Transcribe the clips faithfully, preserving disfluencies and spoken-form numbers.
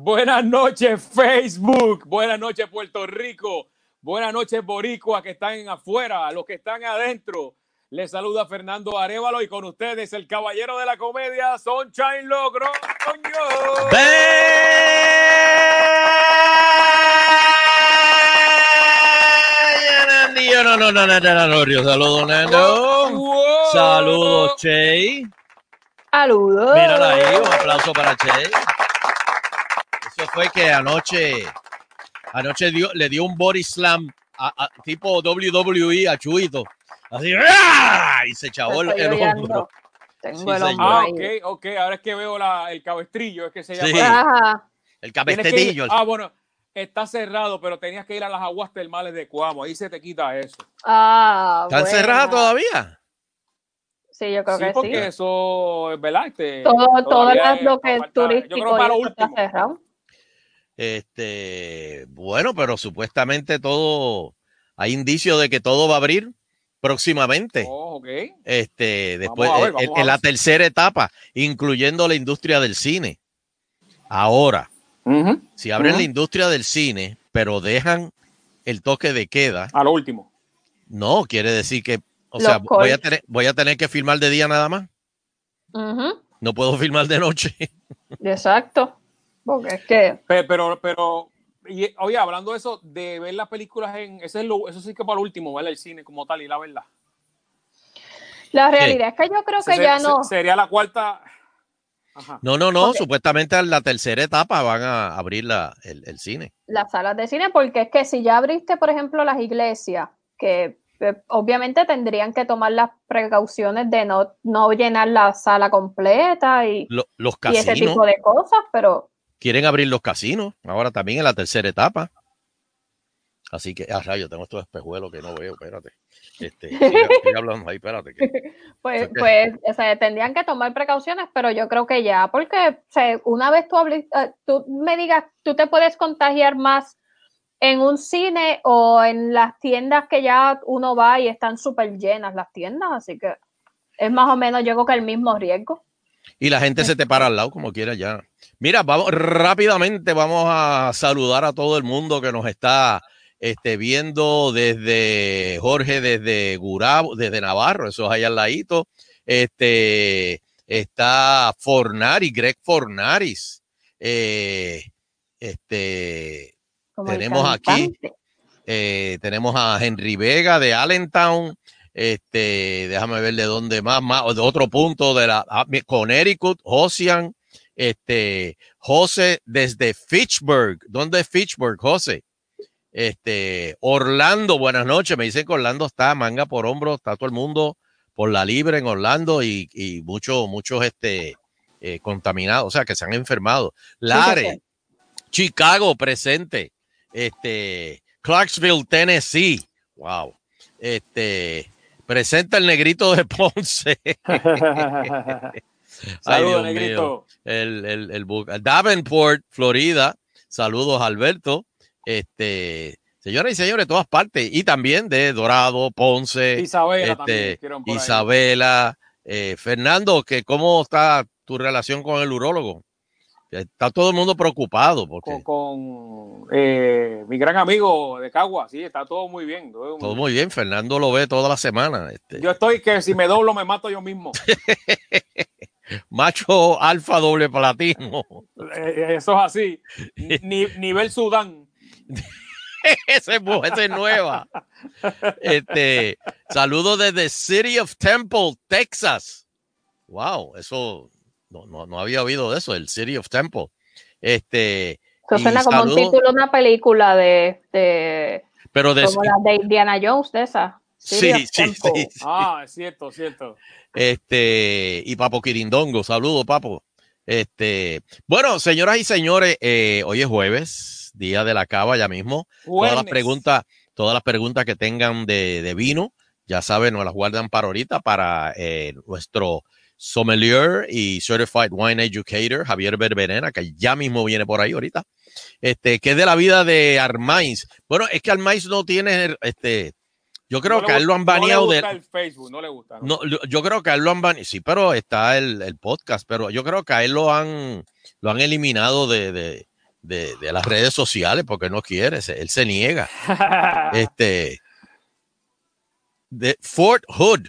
Buenas noches, Facebook. Buenas noches, Puerto Rico. Buenas noches, Boricua, que están afuera, los que están adentro. Les saluda Fernando Arévalo y con ustedes el caballero de la comedia, Sunshine Logroño. No, no, no, no, no, no, no. Saludos, Nando. Wow. Saludos, Che. Saludos. Mírala ahí, un aplauso para Che. Eso fue que anoche, anoche dio, le dio un body slam a, a, tipo W W E a Chuito. Así, ¡ah! Y se chavó el, el hombro. Tengo Sí, el señor. hombro Ah, ahí. ok, ok. Ahora es que veo la, el cabestrillo, es que se llama. Sí. Ajá. El Tienes que ir- cabestetillo. Ah, bueno, está cerrado, pero tenías que ir a las aguas termales de Cuamo. Ahí se te quita eso. Ah, ¿Están buena. cerradas todavía? Sí, yo creo Sí, que porque sí. eso es verdad. Este, Todo, todo todavía es- lo que es falta- yo creo turístico para y lo eso está último. cerrado. Este, bueno, pero supuestamente todo, hay indicios de que todo va a abrir próximamente. Oh, ok. Este, después, Vamos a ver, eh, vamos en, a en la ver. tercera etapa, incluyendo la industria del cine. Ahora, Ujú, si abren ujú. la industria del cine, pero dejan el toque de queda, A lo último. no quiere decir que, o Los sea, voy a calls. tener, voy a tener que filmar de día nada más. Ujú, No puedo filmar de noche. exacto. Porque es que Pero, pero, pero y, oye, hablando de eso, de ver las películas en. Ese es lo, eso sí que para lo último, ¿verdad? El cine como tal y la verdad. la realidad es que yo creo Ese que se- ya se- no. sería la cuarta. Ajá. No, no, no. Porque Supuestamente en la tercera etapa van a abrir la, el, el cine. las salas de cine, porque es que si ya abriste, por ejemplo, las iglesias, que eh, obviamente tendrían que tomar las precauciones de no, no llenar la sala completa y, Lo- los y ese casinos. tipo de cosas, pero Quieren abrir los casinos. Ahora también en la tercera etapa. Así que, ah, rayo, tengo estos espejuelos que no veo. Espérate. Este, sigue, sigue hablando ahí, espérate. Que, pues, que- pues o sea, tendrían que tomar precauciones, pero yo creo que ya, porque o sea, una vez tú, hables, eh, tú me digas, tú te puedes contagiar más en un cine o en las tiendas que ya uno va y están súper llenas las tiendas, así que es más o menos yo creo que el mismo riesgo. y la gente se te para al lado como quiera ya. Mira, vamos rápidamente, vamos a saludar a todo el mundo que nos está este, viendo desde Jorge, desde Gurabo, desde Navarro, eso es allá al ladito. Este, está Fornari, Greg Fornaris. Eh, este, Como el tenemos aquí, cantante. eh, tenemos a Henry Vega de Allentown. Este, déjame ver de dónde más, más, de otro punto de la ah, Connecticut, Josian, este, José desde Fitchburg. ¿Dónde es Fitchburg, José? Este, Orlando, buenas noches. Me dicen que Orlando está manga por hombro, está todo el mundo por la libre en Orlando y, y muchos, muchos, este, eh, contaminados, o sea, que se han enfermado. Lare, Sí, Chicago presente, este, Clarksville, Tennessee. Wow. Este, presenta el negrito de Ponce. Ay, Saludos, Dios negrito. mío. El, el, el, el Davenport, Florida. Saludos, Alberto. Este, señoras y señores, de todas partes. Y también de Dorado, Ponce, Isabela también este, escribieron por ahí. Isabela. Eh, Fernando, que ¿cómo está tu relación con el urólogo? Está todo el mundo preocupado porque Con, con eh, mi gran amigo de Cagua, sí, está todo muy bien. Todo muy todo bien. muy bien. Fernando lo ve toda la semana. Este, Yo estoy que si me doblo me mato yo mismo. macho alfa doble platino. Eh, Eso es así. Ni, nivel Sudán. Esa es, esa es nueva. Este, saludos desde City of Temple, Texas. Wow, eso no, no, no había oído de eso, el City of Temple. Este, eso y suena como un saludos, título de una película de, de pero de, como la de Indiana Jones, de esa. City sí, of sí, Temple. sí, Ah, es cierto, cierto. Este, y Papo Quirindongo, saludos, Papo. Este, bueno, señoras y señores, eh, hoy es jueves, día de la cava ya mismo. Todas las Juernes. preguntas, todas las preguntas que tengan de, de vino, ya saben, nos las guardan para ahorita, para eh, nuestro sommelier y certified wine educator, Javier Berberena, que ya mismo viene por ahí ahorita. Este, que es de la vida de Armais. Bueno, es que Armais no tiene, este, yo creo No que a él lo han baneado no le de. gusta el Facebook, no le gusta. No, yo creo que a él lo han baneado. Sí, pero está el, el podcast, pero yo creo que a él lo han, lo han eliminado de, de, de, de las redes sociales porque no quiere, se, él se niega. este, de Fort Hood.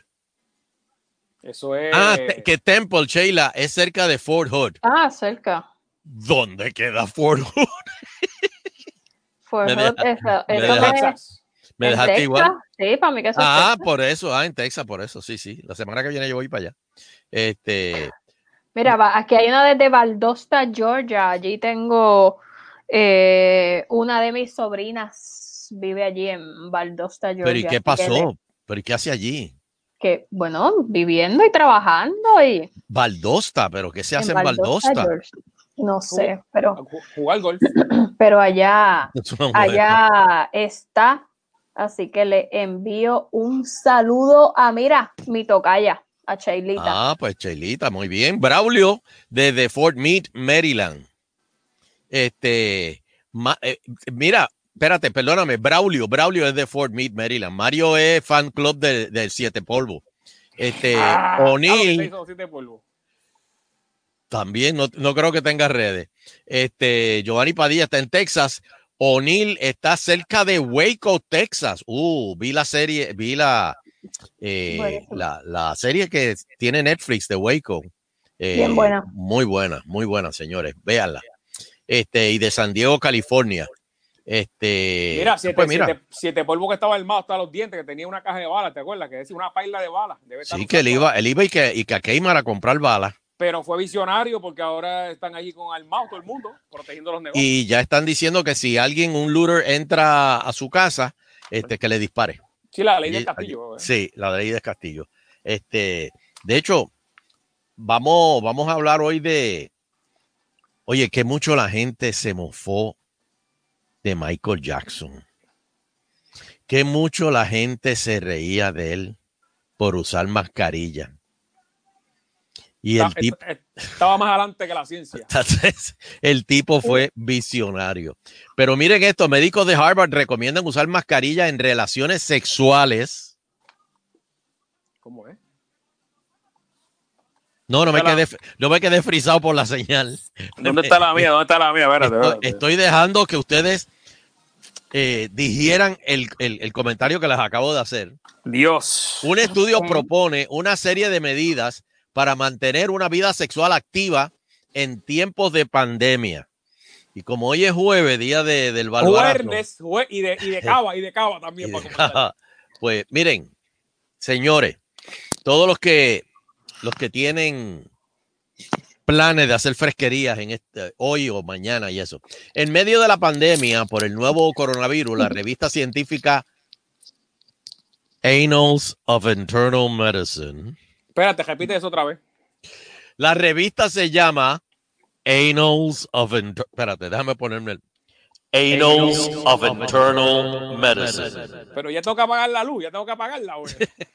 Eso es. Ah, te, que Temple, Sheila, es cerca de Fort Hood. Ah, cerca. ¿Dónde queda Fort Hood? Fort Me Hood, deja- eso, me eso deja- me- Texas. ¿Me ¿en dejaste Texas? igual? Sí, para mí que eso es Ah, Texas. por eso, ah, en Texas, por eso, sí, sí. La semana que viene yo voy para allá. Este, Mira, va, aquí hay una desde Valdosta, Georgia. Allí tengo eh, una de mis sobrinas, vive allí en Valdosta, Georgia. pero ¿y qué Así que pasó? de- ¿Pero y qué hace allí? Que, bueno, viviendo y trabajando y Valdosta, pero ¿qué se hace en en Valdosta, Valdosta? Georgia. No sé, pero, Ju- Jugar golf. pero allá, Es una mujer. allá está. Así que le envío un saludo a, mira, mi tocaya, a Chailita. Ah, pues Chelita, muy bien. Braulio, desde Fort Meade, Maryland. Este, ma- eh, mira, espérate, perdóname, Braulio, Braulio es de Fort Meade, Maryland. Mario es fan club del de Siete Polvo. Este, Ah, claro que se O'Neill hizo siete polvo. también, no, no creo que tenga redes. Este, Giovanni Padilla está en Texas. O'Neill está cerca de Waco, Texas. Uh, vi la serie, vi la, eh, Buenísimo. la, la serie que tiene Netflix de Waco. Eh, Bien buena. Muy buena, muy buena, señores. Véanla. Este, y de San Diego, California. Este, Mira, siete, pues mira, siete, siete polvo que estaba armado hasta los dientes, que tenía una caja de balas, ¿te acuerdas? Que decía una paila de balas. Debe estar sí que él usando- iba, él iba y que, y que a Keimar a comprar balas. Pero fue visionario porque ahora están allí con armados todo el mundo, protegiendo los negocios. Y ya están diciendo que si alguien, un looter, entra a su casa, este, que le dispare. Sí, la ley del Allí- castillo. allí- ¿eh? Sí, la ley del Castillo. Este, de hecho, vamos, vamos a hablar hoy de, oye, que mucho la gente se mofó de Michael Jackson. Que mucho la gente se reía de él por usar mascarilla. Y el Está- tipo, est- estaba más adelante que la ciencia. entonces, el tipo fue visionario. Pero miren esto, médicos de Harvard recomiendan usar mascarilla en relaciones sexuales. ¿Cómo es? No, no me Está la- quedé, no me quedé frisado por la señal. ¿Dónde está la mía? ¿Dónde está la mía? Espérate, Estoy, espérate. estoy dejando que ustedes eh, digieran el, el, el comentario que les acabo de hacer. Dios. Un estudio Ok. propone una serie de medidas para mantener una vida sexual activa en tiempos de pandemia. Y como hoy es jueves, día de, del barbarazo, Juernes, jue- y de, y de cava, y de cava también. y para de- comentar. pues miren, señores, todos los que los que tienen planes de hacer fresquerías en este, hoy o mañana y eso. En medio de la pandemia por el nuevo coronavirus, la revista científica Annals of Internal Medicine, Espérate, repite eso otra vez. la revista se llama Annals of Inter- espérate, déjame ponerme el Annals of Internal Medicine. Pero ya tengo que apagar la luz, ya tengo que apagarla, güey.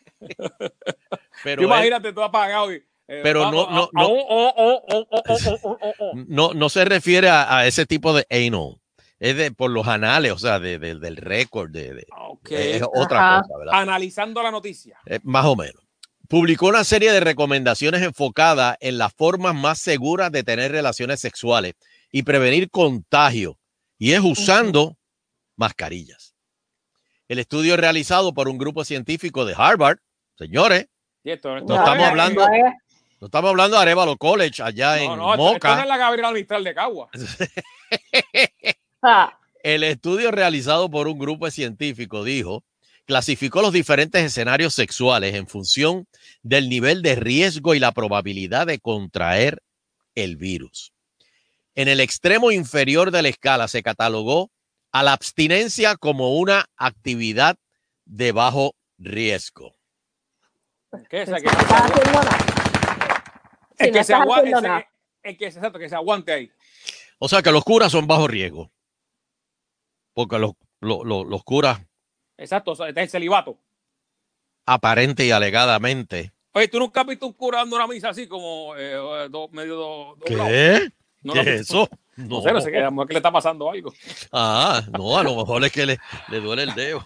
Pero Tú él- imagínate, tú apagado. Y, eh, Pero no- no- no. oh, oh, oh, oh, oh, oh, oh, oh, oh. no, no se refiere a, a ese tipo de anal. Es de por los anales, o sea, de, de- del récord. De, de- Ok. es otra Ajá. cosa, ¿verdad? Analizando la noticia. Eh, más o menos. Publicó una serie de recomendaciones enfocadas en las formas más seguras de tener relaciones sexuales y prevenir contagio. Y es usando mascarillas. El estudio es realizado por un grupo científico de Harvard. Señores, Cierto, esto No es- estamos eh, hablando- No es- no estamos hablando de Arevalo College allá No, en no, esto, esto no Moca. es la Gabriela Mistral de Cagua. ah, El estudio realizado por un grupo de científicos dijo, clasificó los diferentes escenarios sexuales en función del nivel de riesgo y la probabilidad de contraer el virus. En el extremo inferior de la escala se catalogó a la abstinencia como una actividad de bajo riesgo. ¿Qué? O sea, si que, no estás haciendo nada. el Si que no se estás aguante, haciendo nada. el que, exacto, que se aguante ahí. O sea que los curas son bajo riesgo. Porque los, los, los, los curas Exacto, o sea, este es el celibato. aparente y alegadamente. Oye, ¿tú nunca has visto un cura dando una misa así como eh, do- medio do- doblado? ¿Qué? No, ¿Qué no, es eso? No sé, no sé, que a lo mejor que le está pasando algo. Ah, no, a lo mejor es que le, le duele el dedo.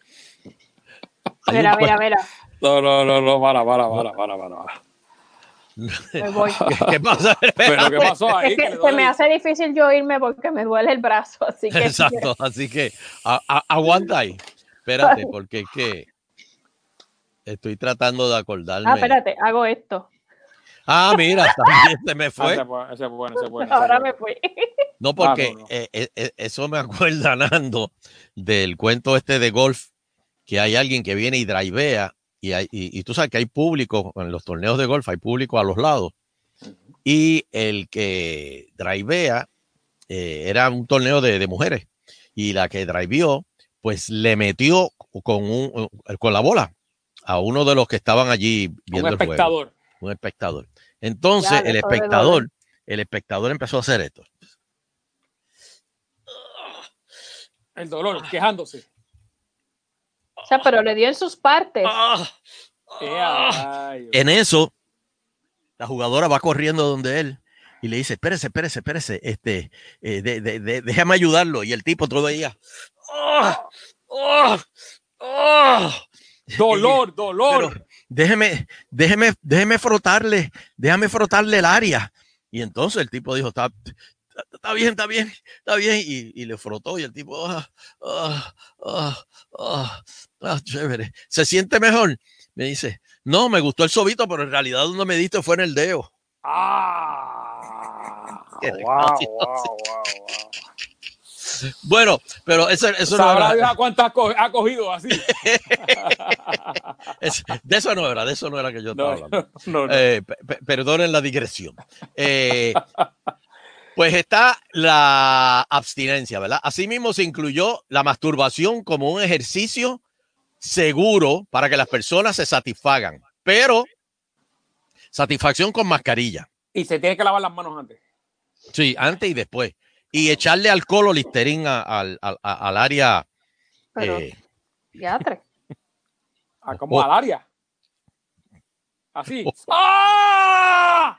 Hay Mira, un mira, cue- mira. No, no, no, no, para, para, para, para, para. para. Me voy. ¿Qué, qué pasa? Pero ¿qué pasó ahí? Es que le se duele? me hace difícil yo irme porque me duele el brazo, así que Exacto, así que a- a- aguanta ahí. Espérate, porque es que estoy tratando de acordarme. Ah, espérate, hago esto. Ah, mira, también se me Ah, fue. ese es bueno, ese es bueno, ese es bueno, ese es Ahora bueno. me fui. No, porque Ah, no, no. eh, eh, eh, eso me acuerda, Nando, del cuento este de golf, que hay alguien que viene y drivea, y, hay, y, y tú sabes que hay público, en los torneos de golf hay público a los lados, y el que drivea eh, era un torneo de, de mujeres, y la que driveó, pues le metió con, un, con la bola a uno de los que estaban allí viendo Un el juego, espectador. un espectador. Entonces, Ya, el eso debe espectador, doler. el espectador empezó a hacer esto. El dolor, quejándose. O sea, pero le dio en sus partes. Ah, Eh, ah. rayos. En eso, la jugadora va corriendo donde él y le dice, espérese, espérese, espérese, este, eh, de, de, de, déjame ayudarlo. Y el tipo todavía, oh, oh, oh. Dolor, Y, dolor. pero déjeme, déjeme, déjeme frotarle, déjame frotarle el área. Y entonces el tipo dijo, está, está bien, está bien, está bien. Y, y le frotó y el tipo, ah, ah, ah, ah, ah, chévere. ¿Se siente mejor? Me dice, no, me gustó el sobito, pero en realidad donde me diste fue en el dedo. Ah, Qué wow, gracioso. wow, wow, wow. Bueno, pero eso, eso no Sabrá era. Dios a cuántas ha cogido así. Es, de eso no era, de eso no era que yo estaba No, hablando. no, no. Eh, p- perdonen la digresión. Eh, pues está la abstinencia, ¿verdad? Asimismo se incluyó la masturbación como un ejercicio seguro para que las personas se satisfagan, pero satisfacción con mascarilla. Y se tiene que lavar las manos antes. Sí, antes y después. Y echarle alcohol o listerín a- al, al, al área. Pero, Eh, ya tres. Ah, como oh, al área. Así. oh, ¡Ah!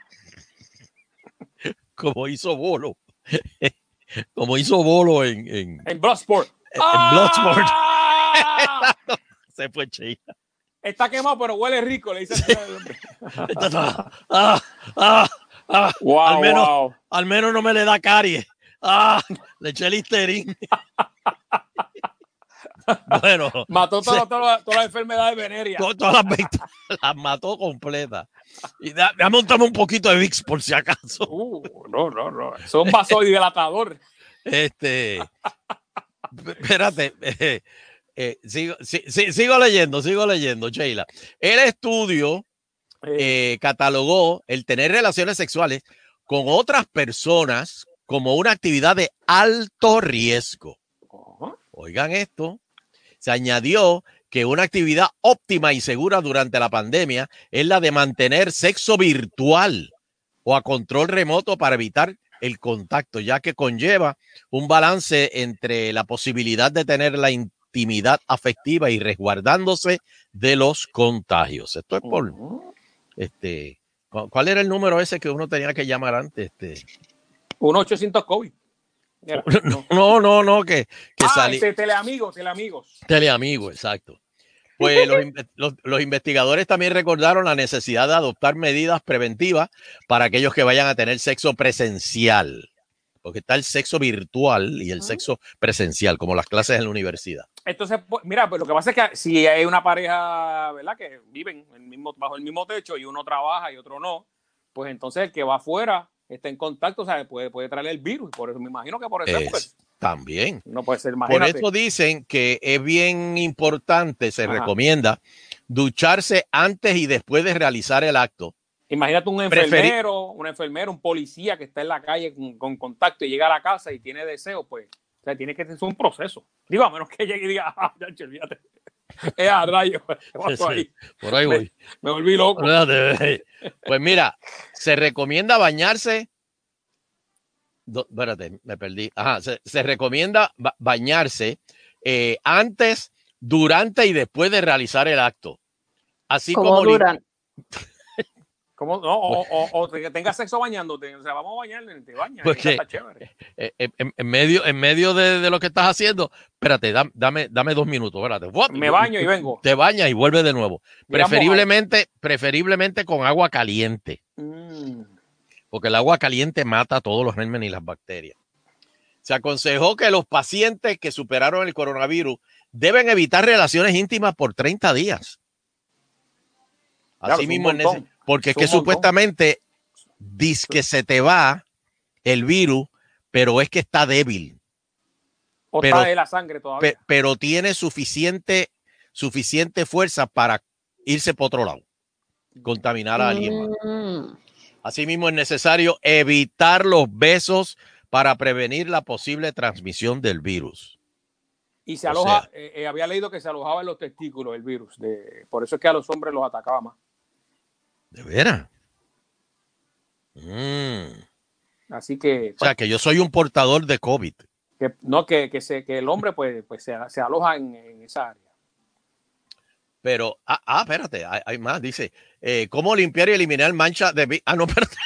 como hizo Bolo. Como hizo Bolo en, en, En Bloodsport. en Bloodsport. ¡Ah! Se fue chida. Está quemado, pero huele rico, le dice el hombre. ah, ah, ah, Wow, al menos, wow. al menos no me le da caries. Ah, le eché listerín. Bueno, Mató se, todas toda, toda las enfermedades venéreas. to, todas las veinte las mató completas. Y da, ya montamos un poquito de Vicks por si acaso. Uh, no, no, no. Es un vasodilatador. Este, espérate, eh, eh, sigo, si, si, sigo leyendo, sigo leyendo, Sheila. El estudio eh, catalogó el tener relaciones sexuales con otras personas como una actividad de alto riesgo. Uh-huh. Oigan esto, se añadió que una actividad óptima y segura durante la pandemia es la de mantener sexo virtual o a control remoto para evitar el contacto, ya que conlleva un balance entre la posibilidad de tener la intimidad afectiva y resguardándose de los contagios. Esto es por, uh-huh. este, ¿cuál era el número ese que uno tenía que llamar antes? Este, uno ochocientos COVID. Era, no, no, no, no, que, que ah, salí. ese teleamigos, teleamigos. Teleamigos, exacto. Pues los, los, los investigadores también recordaron la necesidad de adoptar medidas preventivas para aquellos que vayan a tener sexo presencial, porque está el sexo virtual y el sexo presencial, como las clases en la universidad. Entonces, pues, mira, pues lo que pasa es que si hay una pareja, ¿verdad?, que viven el mismo, bajo el mismo techo y uno trabaja y otro no, pues entonces el que va afuera está en contacto, o sea, puede, puede traer el virus. Por eso me imagino que por eso es, pues, también. No puede ser, imagínate. Por eso dicen que es bien importante, se Ajá. recomienda ducharse antes y después de realizar el acto. Imagínate un enfermero, un enfermero, un policía que está en la calle con, con contacto y llega a la casa y tiene deseo, pues, o sea, tiene que ser un proceso. Digo, a menos que llegue y diga, ah, ya, olvídate. Es a rayos. Sí, por ahí voy. Me, me volví loco. Pues mira, se recomienda bañarse. Do, espérate, me perdí. Ajá, se, se recomienda ba bañarse eh, antes, durante y después de realizar el acto. Así como como durante. ¿Cómo? No, o, o, o que tengas sexo bañándote. O sea, vamos a bañarle, te bañas. Porque está chévere. En, en, en medio, en medio de, de lo que estás haciendo, espérate, dame, dame, dame dos minutos, espérate. Me baño y vengo. Te bañas y vuelve de nuevo. Preferiblemente, preferiblemente con agua caliente. Mm. Porque el agua caliente mata a todos los gérmenes y las bacterias. Se aconsejó que los pacientes que superaron el coronavirus deben evitar relaciones íntimas por treinta días. Así mismo, en ese, porque es, es que supuestamente dice que se te va el virus, pero es que está débil. O pero, está de la sangre todavía. Pe, pero tiene suficiente, suficiente fuerza para irse por otro lado, contaminar a alguien más. Mm. Asimismo, es necesario evitar los besos para prevenir la posible transmisión del virus. Y se aloja, o sea, eh, eh, había leído que se alojaba en los testículos el virus, de, por eso es que a los hombres los atacaba más. ¿De veras? Mm. Así que. O sea, pues, que yo soy un portador de COVID. Que, no, que, que, se, que el hombre pues, pues se, se aloja en, en esa área. Pero, ah, ah espérate, hay, hay más. Dice, eh, ¿cómo limpiar y eliminar mancha de... Ah, no, espérate.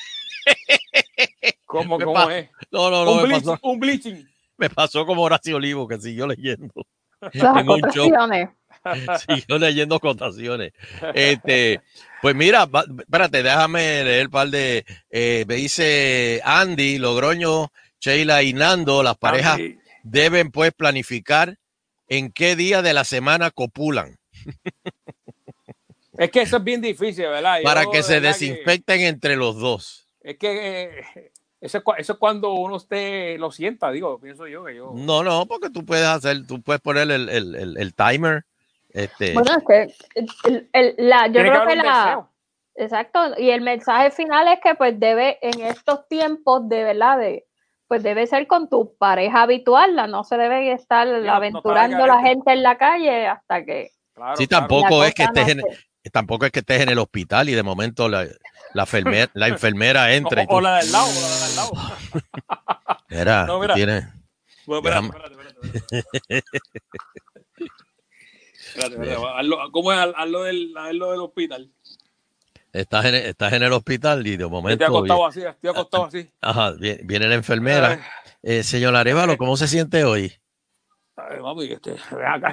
¿Cómo, cómo es? No, no, no. Un, me bleaching, pasó, un bleaching. Me pasó como Horacio Olivo, que siguió leyendo. Las acotaciones. Siguió leyendo acotaciones. Este, pues mira, va, espérate, déjame leer un par de... Eh, me dice Andy, Logroño, Sheila y Nando, las parejas Andy. Deben pues planificar en qué día de la semana copulan. Es que eso es bien difícil, ¿verdad? Para Yo, que se ¿verdad? desinfecten que... entre los dos. Es que eh, eso, es, eso es cuando uno usted lo sienta, digo, pienso yo que yo. No, no, porque tú puedes hacer, tú puedes poner el, el, el, el timer. Este... Bueno, es que el, el, la, yo Tiene creo que, que la. Deseo. Exacto, y el mensaje final es que pues debe, en estos tiempos de verdad, de, pues debe ser con tu pareja habitual, la no se debe estar no, aventurando no la gente en la calle hasta que. Claro, sí, tampoco claro. es que estés no en, tampoco es que estés en el hospital y de momento la, la, enfermera, la enfermera entra. O, y tú... o la del lado, o la del lado. Mira, no, mira. Tiene... Bueno, espérate, espérate, espérate. espérate, espérate. Hazlo, ¿cómo es? Hazlo del, hazlo del hospital. Estás en, estás en el hospital y de momento... Estoy acostado viene, así, estoy acostado así. Ajá, viene, viene la enfermera. Eh, señor Arévalo, ¿cómo se siente hoy? Ay, mami, este, ven acá,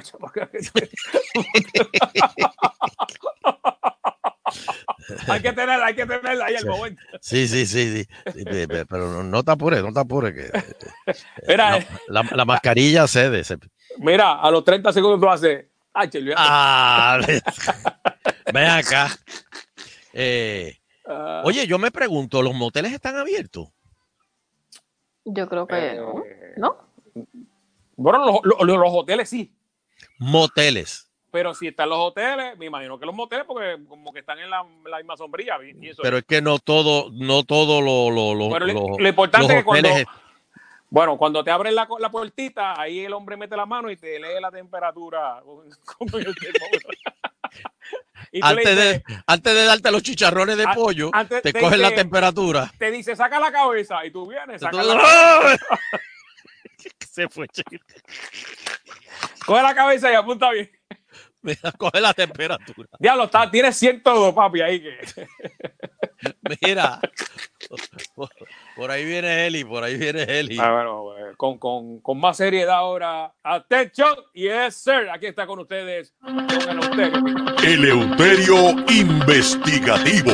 hay que tener, hay que tener ahí el momento. Sí, sí, sí, sí. Pero no, no te apures, no te apures. Que, mira, eh, la, la, la mascarilla cede. Se... Mira, a los treinta segundos tú haces... Ah, ven acá. Eh, uh, oye, yo me pregunto, ¿los moteles están abiertos? Yo creo que eh, no. ¿No? Bueno, los, los, los hoteles sí. Moteles. Pero si están los hoteles, me imagino que los moteles, porque como que están en la, la misma sombrilla. Y eso pero es. es que no todo, no todo lo, lo, lo, pero lo, lo importante los es que cuando, es... bueno, cuando te abren la, la puertita, ahí el hombre mete la mano y te lee la temperatura con, con el termómetro. Antes, dices, de, antes de darte los chicharrones de pollo, te, te cogen dice, la temperatura. Te dice, saca la cabeza, y tú vienes, saca la cabeza. Se fue, chico. Coge la cabeza y apunta bien. Mira, coge la temperatura. Diablo, está, tienes ciento dos, papi, ahí que. Mira, por, por ahí viene Eli, por ahí viene Eli. Ah, bueno, con, con, con más seriedad ahora. Atención, yes, sir. Aquí está con ustedes don Eleuterio. Eleuterio Investigativo.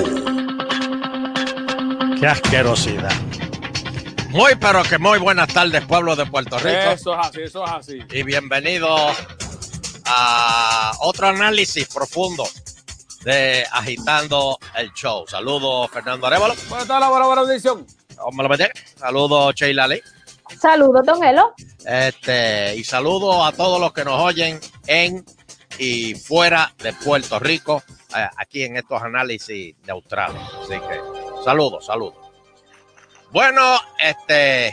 Qué asquerosidad. Muy, pero que muy buenas tardes, pueblo de Puerto Rico. Eso es así, eso es así. Y bienvenidos a otro análisis profundo de Agitando el Show. Saludos, Fernando Arévalo. Buenas tardes, buena, buena audición. Saludos, Sheila Lee. Saludos, don Elo. Este, y saludos a todos los que nos oyen en y fuera de Puerto Rico, eh, aquí en estos análisis neutrales. Así que, saludos, saludos. Bueno, este,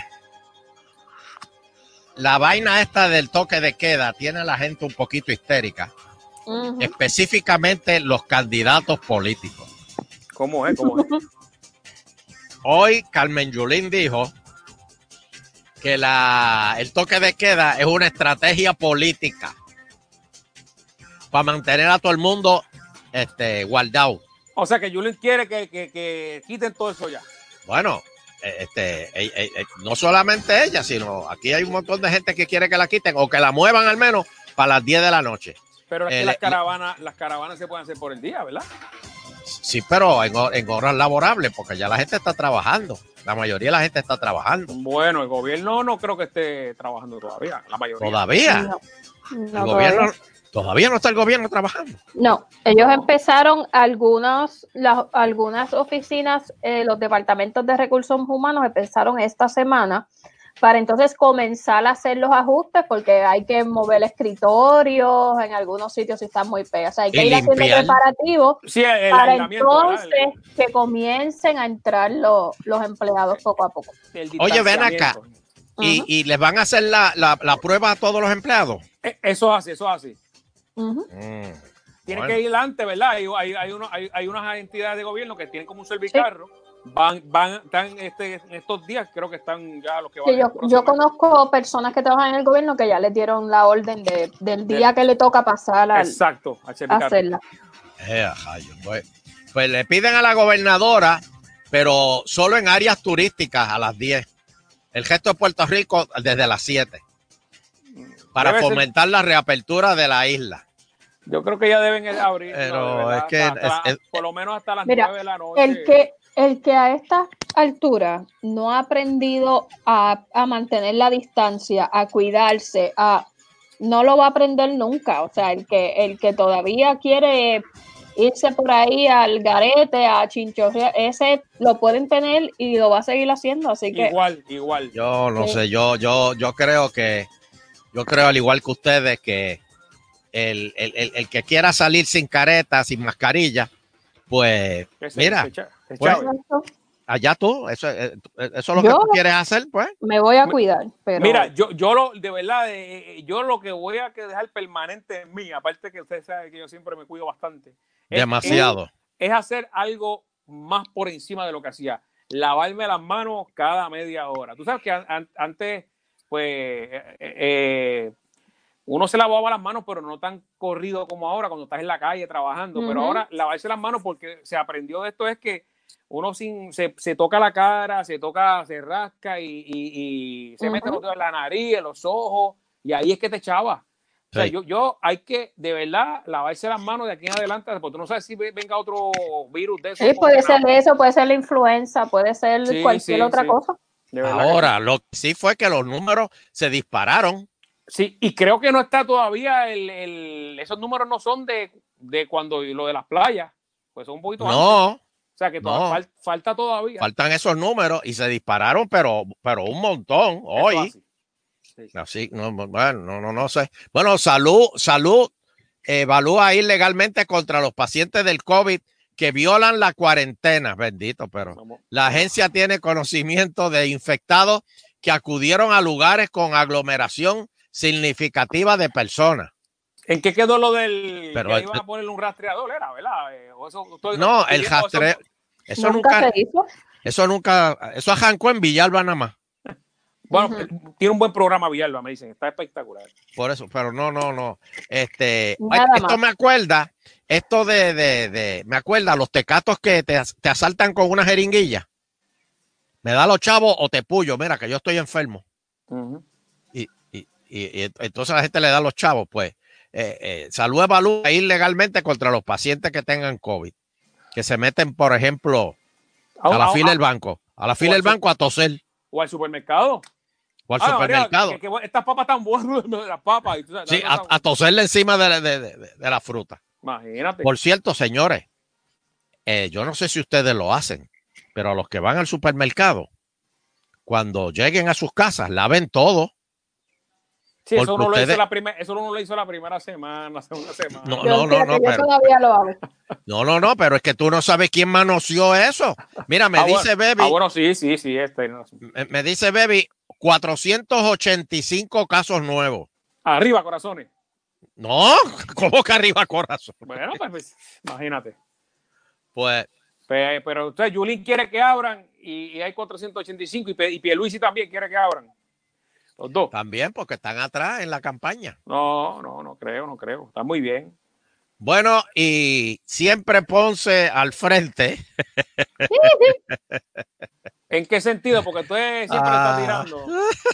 la vaina esta del toque de queda tiene a la gente un poquito histérica, uh-huh. Específicamente los candidatos políticos. ¿Cómo es? ¿Cómo es? Hoy Carmen Yulín dijo que la, el toque de queda es una estrategia política para mantener a todo el mundo este, guardado, O sea que Yulín quiere que, que, que quiten todo eso ya. Bueno, este, eh, eh, eh, no solamente ella, sino aquí hay un montón de gente que quiere que la quiten o que la muevan al menos para las diez de la noche. Pero es Eh, que las le- caravanas, las caravanas se pueden hacer por el día, ¿verdad? Sí, pero en, ho- en horas laborables, porque ya la gente está trabajando. La mayoría de la gente está trabajando. Bueno, el gobierno no creo que esté trabajando todavía, la mayoría. Todavía. No, el no gobierno, todavía. todavía no está el gobierno trabajando. No, ellos No. empezaron algunos, las, algunas oficinas, eh, los departamentos de recursos humanos empezaron esta semana para entonces comenzar a hacer los ajustes porque hay que mover escritorios en algunos sitios si están muy feos. O sea, hay que Y ir haciendo limpiar. preparativos Sí, el, el para aislamiento, ¿verdad? entonces El, que comiencen a entrar lo- los empleados poco a poco. el Oye, ven acá. distanciamiento. Y, Ujú, y les van a hacer la, la, la prueba a todos los empleados. Eh, Eso es así, eso es así. ujú. Mm, Tienen bueno. que ir antes, ¿verdad? Hay, hay, hay, uno- hay, hay unas entidades de gobierno que tienen como un servicarro. Van, van, están este, en estos días, creo que están ya los que van. Sí, yo, yo conozco personas que trabajan en el gobierno que ya les dieron la orden de, del día que le toca pasar al, Exacto, al a servicarro. hacerla. Eh, ajayo, pues, pues le piden a la gobernadora, pero solo en áreas turísticas a las diez. El resto de Puerto Rico desde las siete. Para Debe ser- fomentar la reapertura de la isla. Yo creo que ya deben abrir, Pero no, de verdad, es que hasta- hasta es- la- por lo menos hasta las Mira, nueve de la noche. El que, el que a esta altura no ha aprendido a, a mantener la distancia, a cuidarse, a, no lo va a aprender nunca. O sea, el que, el que todavía quiere irse por ahí al garete, a chinchorrear, ese lo pueden tener y lo va a seguir haciendo. Así que Igual, igual. Yo no Sí. sé, yo, yo, yo creo que, yo creo al igual que ustedes que el, el, el, el que quiera salir sin careta, sin mascarilla, pues Que se- mira, se echa- se pues, chave. allá tú, eso, eh, eso es lo Yo- que tú quieres hacer, pues. me voy a cuidar. Pero Mira, yo, yo lo, de verdad, eh, yo lo que voy a que dejar permanente en mí, aparte que usted sabe que yo siempre me cuido bastante, es- Demasiado. Es, es hacer algo más por encima de lo que hacía. Lavarme las manos cada media hora. Tú sabes que an- an- antes, pues, eh, eh, uno se lavaba las manos, pero no tan corrido como ahora cuando estás en la calle trabajando. Pero Ujú. ahora lavarse las manos porque se aprendió de esto es que uno sin, se, se toca la cara, se toca, se rasca y, y- y se mete los Ujú. dedos en la nariz, en los ojos, y ahí es que te echaba. O sea, Sí. yo, yo hay que de verdad lavarse las manos de aquí en adelante, porque tú no sabes si ve- venga otro virus de eso. sí, puede ser condenado. eso, puede ser la influenza, puede ser Sí, cualquier sí, otra sí. cosa. De verdad que Ahora, lo que sí fue que los números se dispararon. sí, y creo que no está todavía el, el- esos números no son de, de cuando lo de las playas, pues son un poquito antes. No, O sea que todavía no. fal- falta todavía. faltan esos números y se dispararon, pero, pero un montón Eso hoy. así. Sí. Así, no, bueno, no, no, no sé. Bueno, salud, salud evalúa ilegalmente contra los pacientes del COVID que violan la cuarentena, bendito, pero Vamos. la agencia tiene conocimiento de infectados que acudieron a lugares con aglomeración significativa de personas. ¿En qué quedó lo del Pero que el- iban a ponerle un rastreador, era, verdad? Eh, o eso, estoy- No, estoy el viendo eso- rastreo, eso Nunca nunca, se hizo. eso nunca, eso arrancó en Villalba nada más. Bueno, Ujú. eh, tiene un buen programa Villalba, me dicen, está espectacular. Por eso, pero no, no, no. Este, Nada esto más. me acuerda, esto de, de, de, me acuerda los tecatos que te, te asaltan con una jeringuilla. Me da los chavos o te puyo, mira que yo estoy enfermo. Ujú. Y, y, y, y entonces la gente le da los chavos, pues. Eh, eh, Salud evalúa ilegalmente contra los pacientes que tengan COVID. Que se meten, por ejemplo, a la fila del banco. A la fila del banco a toser. O al supermercado. O al Ah, María, supermercado. que- que estas papas están buenas, las papas. y tú sabes, Sí, las a, cosas- a toserle encima de, de, de, de la fruta. Imagínate. Por cierto, señores, eh, yo no sé si ustedes lo hacen, pero a los que van al supermercado, cuando lleguen a sus casas, laven todo. Sí, eso porque no, lo hizo ustedes- la primer- eso no lo hizo la primera semana, la segunda semana. No, Yo, no, no, fíjate, no, yo pero, todavía lo hago. no, no, no, pero es que tú no sabes quién manoseó eso. Mira, me Ah, dice bueno. Baby, Ah, bueno, sí, sí, sí. Este, no. me, me dice Baby, cuatrocientos ochenta y cinco casos nuevos. Arriba, corazones. No, ¿cómo que arriba corazón? Bueno, pues, pues, imagínate. Pues, Pe- Pero usted, Yulín quiere que abran y, y hay cuatrocientos ochenta y cinco y, Pe- y Pierluisi también quiere que abran. Los dos. también porque están atrás en la campaña. No, no, no creo, no creo. Está muy bien. Bueno, y siempre Ponce al frente. ¿En qué sentido? Porque tú siempre Ah. estás tirando.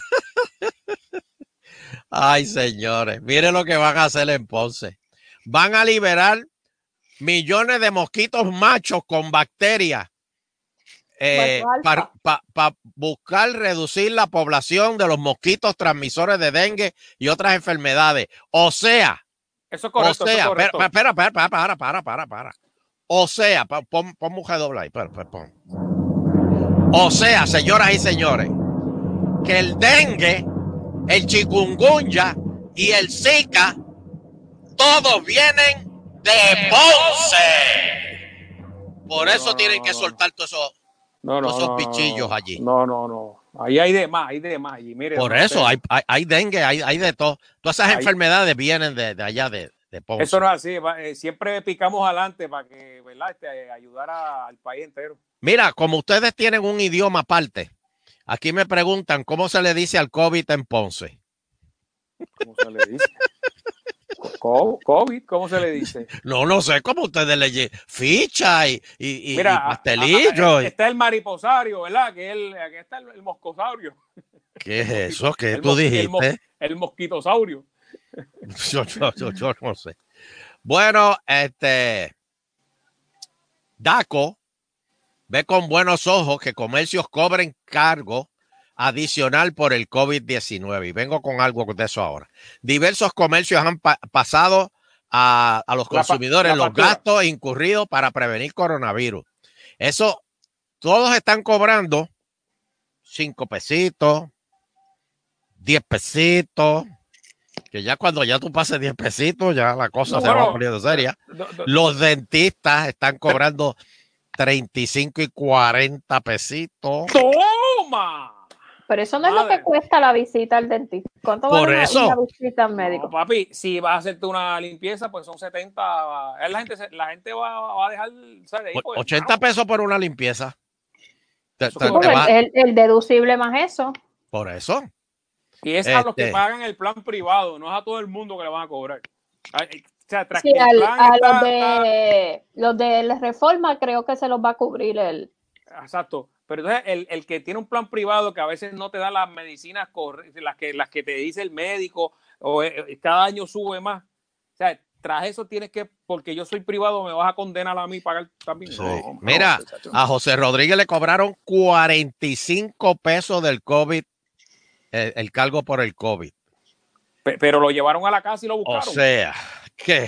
Ay, señores, miren lo que van a hacer en Ponce. Van a liberar millones de mosquitos machos con bacterias eh, para pa, pa buscar reducir la población de los mosquitos transmisores de dengue y otras enfermedades. O sea, eso es correcto. O sea, eso es correcto. Espera, espera, espera, para, para, para, para. O sea, pon, pon mujer doble ahí. Espera, espera, pon. O sea, señoras y señores, que el dengue, el chikungunya y el zika, todos vienen de Ponce. Por eso no, tienen no, que no, soltar todos esos, no, no, todos esos bichillos no, allí. No, no, no. Ahí hay de más, hay de más. Y mire, por eso hay, hay, hay dengue, hay, hay de todo. Todas esas hay, enfermedades vienen de, de allá de, de Ponce. Eso no es así. Siempre picamos adelante para que, ¿verdad? Este, ayudar a, al país entero. Mira, como ustedes tienen un idioma aparte, aquí me preguntan cómo se le dice al COVID en Ponce. ¿Cómo se le dice? COVID, ¿cómo se le dice? No, no sé cómo ustedes le llaman. Ficha y, y, Mira, y pastelillo. A, a, está el mariposario, ¿verdad? Que el, aquí está el, el moscosaurio. ¿Qué es eso? ¿Qué el, tú dijiste? El, mos, el mosquitosaurio. Yo, yo, yo, yo no sé. Bueno, este Daco ve con buenos ojos que comercios cobren cargo adicional por el COVID diecinueve. Y vengo con algo de eso ahora. Diversos comercios han pa pasado a, a los consumidores la, la los gastos incurridos para prevenir coronavirus. Eso, todos están cobrando cinco pesitos, diez pesitos, que ya cuando ya tú pases diez pesitos, ya la cosa no, se bueno, va poniendo seria. No, no, los dentistas están cobrando treinta y cinco y cuarenta pesitos. ¡Toma! Pero eso no Madre. es lo que cuesta la visita al dentista. ¿Cuánto Por vale eso. una visita al médico? No, papi, si vas a hacerte una limpieza, pues son setenta. La gente, la gente va, va a dejar. ¿Sabes? Pues, ochenta pesos por una limpieza. Te, te, te va... el, el deducible más eso. Por eso. Y es este... a los que pagan el plan privado, no es a todo el mundo que le van a cobrar. O sea, tras sí, que al, a está, los, de, los de la reforma creo que se los va a cubrir el. Exacto. Pero entonces el, el que tiene un plan privado que a veces no te da las medicinas las que, las que te dice el médico o eh, cada año sube más. O sea, tras eso tienes que, porque yo soy privado, me vas a condenar a mí pagar también. Sí. No, Mira, no, a José Rodríguez le cobraron cuarenta y cinco pesos del COVID, el, el cargo por el COVID. Pero lo llevaron a la casa y lo buscaron. O sea, que...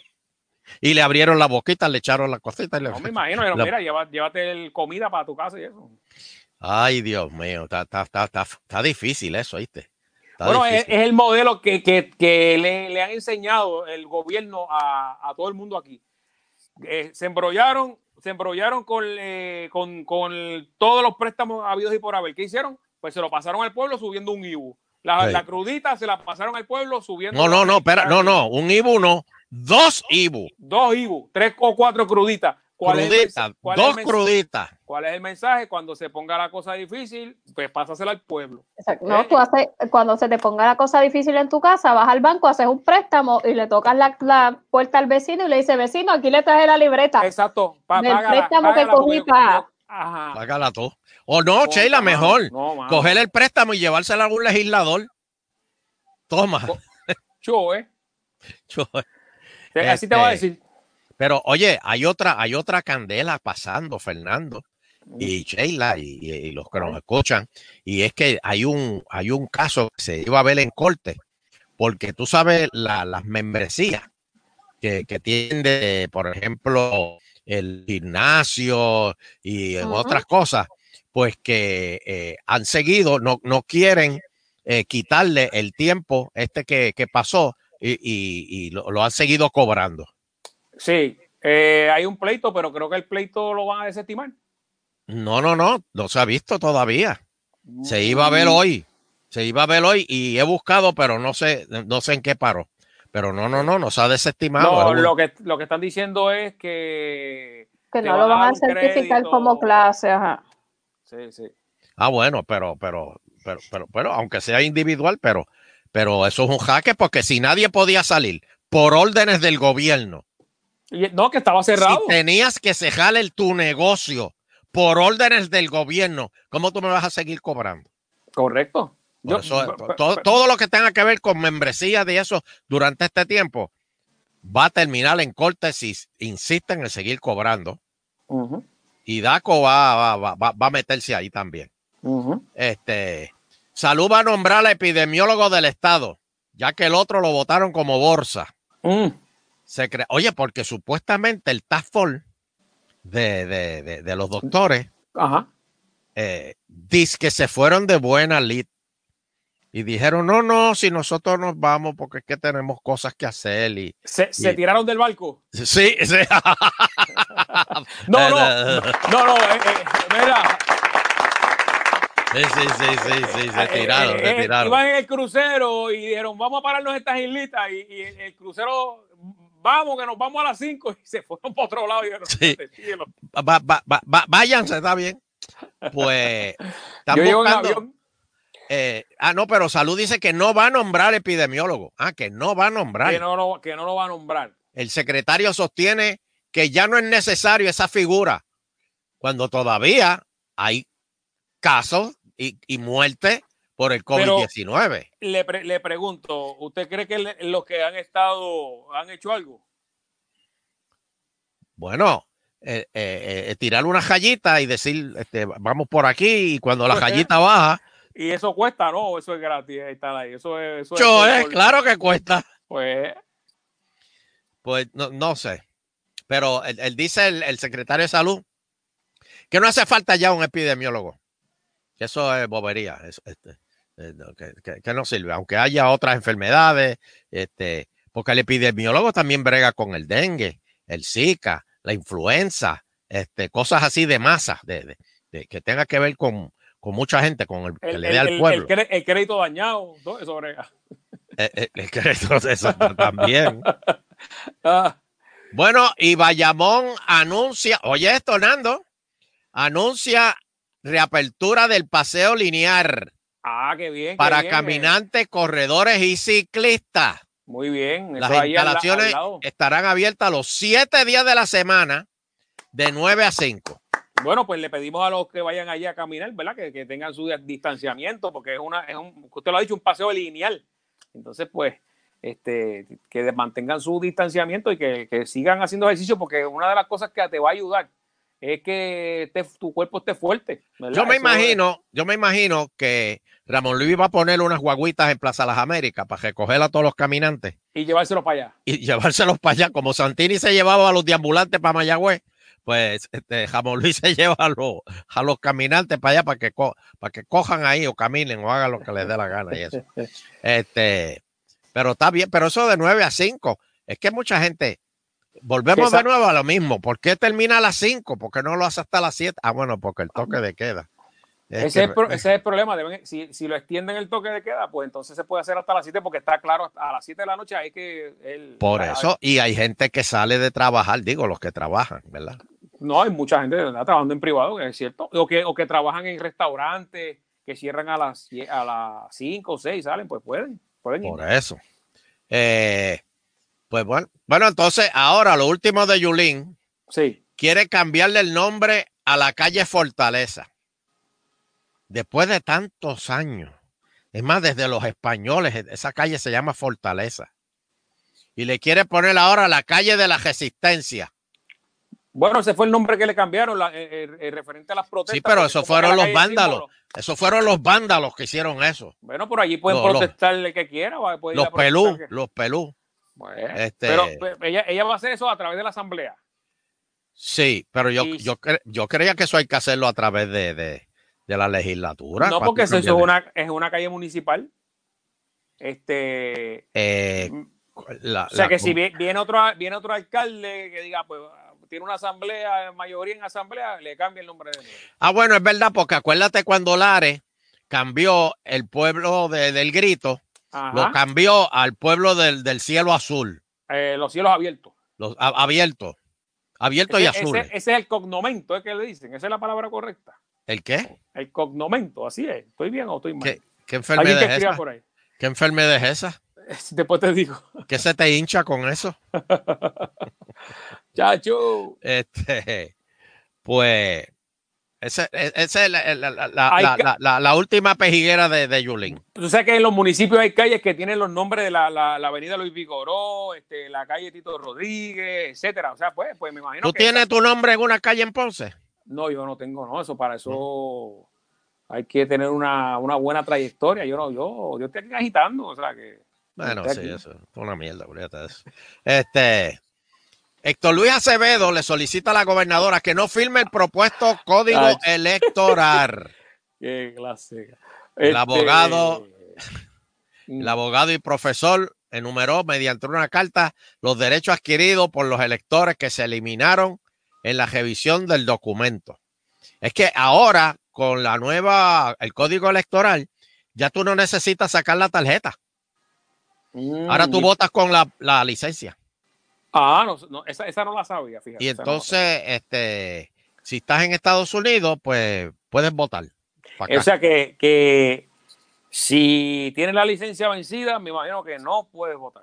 Y le abrieron la boquita, le echaron la cosita. Y le... No me imagino, pero la... mira, llévate, llévate el comida para tu casa y eso. Ay, Dios mío, está, está, está, está, está difícil eso, ¿viste? Está bueno, es, es el modelo que, que, que le, le han enseñado el gobierno a, a todo el mundo aquí. Eh, se embrollaron, se embrollaron con, eh, con, con todos los préstamos habidos y por haber. ¿Qué hicieron? Pues se lo pasaron al pueblo subiendo un I B U. La, sí. la crudita se la pasaron al pueblo subiendo. No, no, no, espera, no, no, un I B U no. Dos I B U. Dos I B U, tres o cuatro cruditas. ¿Cuál crudita, es cuál dos es cruditas. ¿Cuál es el mensaje? Cuando se ponga la cosa difícil, pues pásasela al pueblo. Exacto. No, ¿Eh? tú haces, cuando se te ponga la cosa difícil en tu casa, vas al banco, haces un préstamo y le tocas la, la puerta al vecino y le dices, vecino, aquí le traje la libreta. Exacto. Pa, el págala, préstamo págala, que cogí para... Págala tú. O no, oh, Sheila, mejor. No, coger el préstamo y llevárselo a algún legislador. Toma. Yo, ¿eh? Yo, este, así te va a decir. Pero, oye, hay otra, hay otra candela pasando, Fernando y Sheila y, y, y los que nos escuchan. Y es que hay un, hay un caso que se iba a ver en corte, porque tú sabes la, las membresías que, que tienen, de, por ejemplo, el gimnasio y uh-huh. otras cosas, pues que eh, han seguido, no, no quieren eh, quitarle el tiempo este que, que pasó y, y, y lo, lo han seguido cobrando. Sí, eh, hay un pleito, pero creo que el pleito lo van a desestimar. No, no, no, no se ha visto todavía. Se iba a ver hoy, se iba a ver hoy y he buscado, pero no sé, no sé en qué paró. Pero no, no, no, no se ha desestimado. No, lo que, lo que están diciendo es que... Que no lo van a certificar crédito. Como clase, ajá. Sí, sí. Ah, bueno, pero, pero, pero, pero, pero, aunque sea individual, pero, pero eso es un jaque porque si nadie podía salir por órdenes del gobierno, Y, no, que estaba cerrado. Si tenías que cejar el, tu negocio por órdenes del gobierno, ¿cómo tú me vas a seguir cobrando? Correcto. Por Yo, eso, pe- pe- todo, pe- todo lo que tenga que ver con membresía de eso durante este tiempo va a terminar en corte si insisten en seguir cobrando. Ujú, Y DACO va, va, va, va a meterse ahí también. ujú. Este, Salud va a nombrar al epidemiólogo del estado, ya que el otro lo votaron como bolsa. Mm, Se crea, oye, porque supuestamente el task force de, de, de, de los doctores Ajá. eh, dice que se fueron de buena lid y dijeron, no, no, si nosotros nos vamos porque es que tenemos cosas que hacer. Y, Se, se y tiraron del barco. sí, sí. No, no, no, no, no, eh, eh, mira, Sí, sí, sí, sí, sí, se eh, tiraron, eh, se eh, tiraron. iban en el crucero y dijeron, vamos a pararnos en estas islitas. Y, y el, el crucero, vamos, que nos vamos a las cinco. Y se fueron para otro lado. Y dijeron, Sí. "Espérate, síguelo". Va, va, va, va, váyanse, está bien. Pues están Yo llego en buscando. avión. Eh, ah, no, pero Salud dice que no va a nombrar epidemiólogo. Ah, que no va a nombrar. Que no, lo, que no lo va a nombrar. El secretario sostiene que ya no es necesario esa figura cuando todavía hay casos y, y muertes por el COVID diecinueve. Le, pre, le pregunto, ¿usted cree que le, los que han estado han hecho algo? Bueno, eh, eh, eh, tirar una jallita y decir, este, vamos por aquí, y cuando la Pues, jallita baja. Y eso cuesta, ¿no? Eso es gratis, estar ahí. Eso es. Eso Yo, es eh, por, claro que cuesta. Pues. Pues no, no sé. Pero él, él dice, el, el secretario de Salud, que no hace falta ya un epidemiólogo. Que eso es bobería. Eso, este, eh, que, que, que no sirve. Aunque haya otras enfermedades, este, porque el epidemiólogo también brega con el dengue, el Zika, la influenza, este, cosas así de masa, de, de, de que tenga que ver con, con mucha gente, con el, el que le dé al pueblo. El, el, el crédito dañado, todo eso brega. El, el, el crédito, eso también. Ah. Bueno, y Bayamón anuncia, oye esto, Nando, anuncia reapertura del paseo lineal. Ah, qué bien. Para qué bien, caminantes, eh. corredores y ciclistas. Muy bien. Las instalaciones al, al estarán abiertas los siete días de la semana, de nueve a cinco. Bueno, pues le pedimos a los que vayan allí a caminar, ¿verdad? Que, que tengan su distanciamiento, porque es una, es un, usted lo ha dicho, un paseo lineal. Entonces, pues, este, que mantengan su distanciamiento y que, que sigan haciendo ejercicio, porque una de las cosas que te va a ayudar es que te, tu cuerpo esté fuerte, ¿verdad? Yo me Eso imagino, es... yo me imagino que Ramón Luis va a poner unas guaguitas en Plaza Las Américas para recoger a todos los caminantes. Y llevárselos para allá. Y llevárselos para allá, como Santini se llevaba a los deambulantes para Mayagüez. Pues este, Ramón Luis se lleva a los, a los caminantes para allá para que, co para que cojan ahí o caminen o hagan lo que les dé la gana y eso. Este, pero está bien, pero eso de nueve a cinco, es que mucha gente, volvemos de nuevo a lo mismo. ¿Por qué termina a las cinco? ¿Por qué no lo hace hasta las siete? Ah, bueno, porque el toque de queda. Es ese, que, es pro, ese es el problema. Deben, si, si lo extienden el toque de queda, pues entonces se puede hacer hasta las siete, porque está claro, a las siete de la noche hay que... El, por eso, y hay gente que sale de trabajar, digo, los que trabajan, ¿verdad? No, hay mucha gente ¿verdad? trabajando en privado, que es cierto, o que, o que trabajan en restaurantes que cierran a las a las cinco o seis, salen, pues pueden, pueden ir. Por eso. Eh, pues bueno, bueno, entonces ahora lo último de Yulín, sí. quiere cambiarle el nombre a la calle Fortaleza. Después de tantos años, es más, desde los españoles, esa calle se llama Fortaleza. Y le quiere poner ahora la calle de la Resistencia. Bueno, ese fue el nombre que le cambiaron, la, el, el referente a las protestas. Sí, pero eso fueron los vándalos. Esos fueron los vándalos que hicieron eso. Bueno, por allí pueden los, protestar el que quiera. Puede los pelú, que... los pelú. Bueno, este... Pero, pero ella, ella va a hacer eso a través de la asamblea. Sí, pero yo, y... yo, yo creía que eso hay que hacerlo a través de, de, de la legislatura. No, porque eso es una, es una calle municipal. Este... Eh, la, o sea, la, que si viene, viene, otro, viene otro alcalde que diga, pues... tiene una asamblea, mayoría en asamblea, le cambia el nombre de él. Ah, bueno, es verdad, porque acuérdate cuando Lares cambió el pueblo de, del Grito, ajá, lo cambió al pueblo del, del cielo azul. Eh, los cielos abiertos. Los a, abiertos. Abiertos y azules. Ese, ese es el cognomento, es que le dicen, esa es la palabra correcta. ¿El qué? El cognomento, así es. ¿Estoy bien o estoy mal? ¿Qué, qué enfermedad es esa? Por ahí. ¿Qué enfermedad es esa? Después te digo. ¿Qué se te hincha con eso? Chacho. Este, pues, esa esa es la, la, la, la, Hay la, ca- la, la- la última pejiguera de, de Yulín. Tú sabes que en los municipios hay calles que tienen los nombres de la, la, la avenida Luis Vigoró, este, la calle Tito Rodríguez, etcétera. O sea, pues, pues me imagino ¿Tú que tienes esa- tu nombre en una calle en Ponce? No, yo no tengo, no, eso para eso hay que tener una, una buena trayectoria. Yo no, yo, yo estoy aquí agitando, o sea que. Bueno, estoy sí, aquí. eso es una mierda, olvídate de eso. Este, Héctor Luis Acevedo le solicita a la gobernadora que no firme el propuesto código Ay. electoral. Qué clase. El Este, abogado, mm, el abogado y profesor enumeró mediante una carta los derechos adquiridos por los electores que se eliminaron en la revisión del documento. Es que ahora, con la nueva, el código electoral, ya tú no necesitas sacar la tarjeta. mm, Ahora tú y- votas con la, la licencia. Ah, no, no, esa, esa no la sabía, fíjate. Y esa no la sabía. entonces, este, si estás en Estados Unidos, pues puedes votar. pa' acá. O sea que, que si tienes la licencia vencida, me imagino que no puedes votar.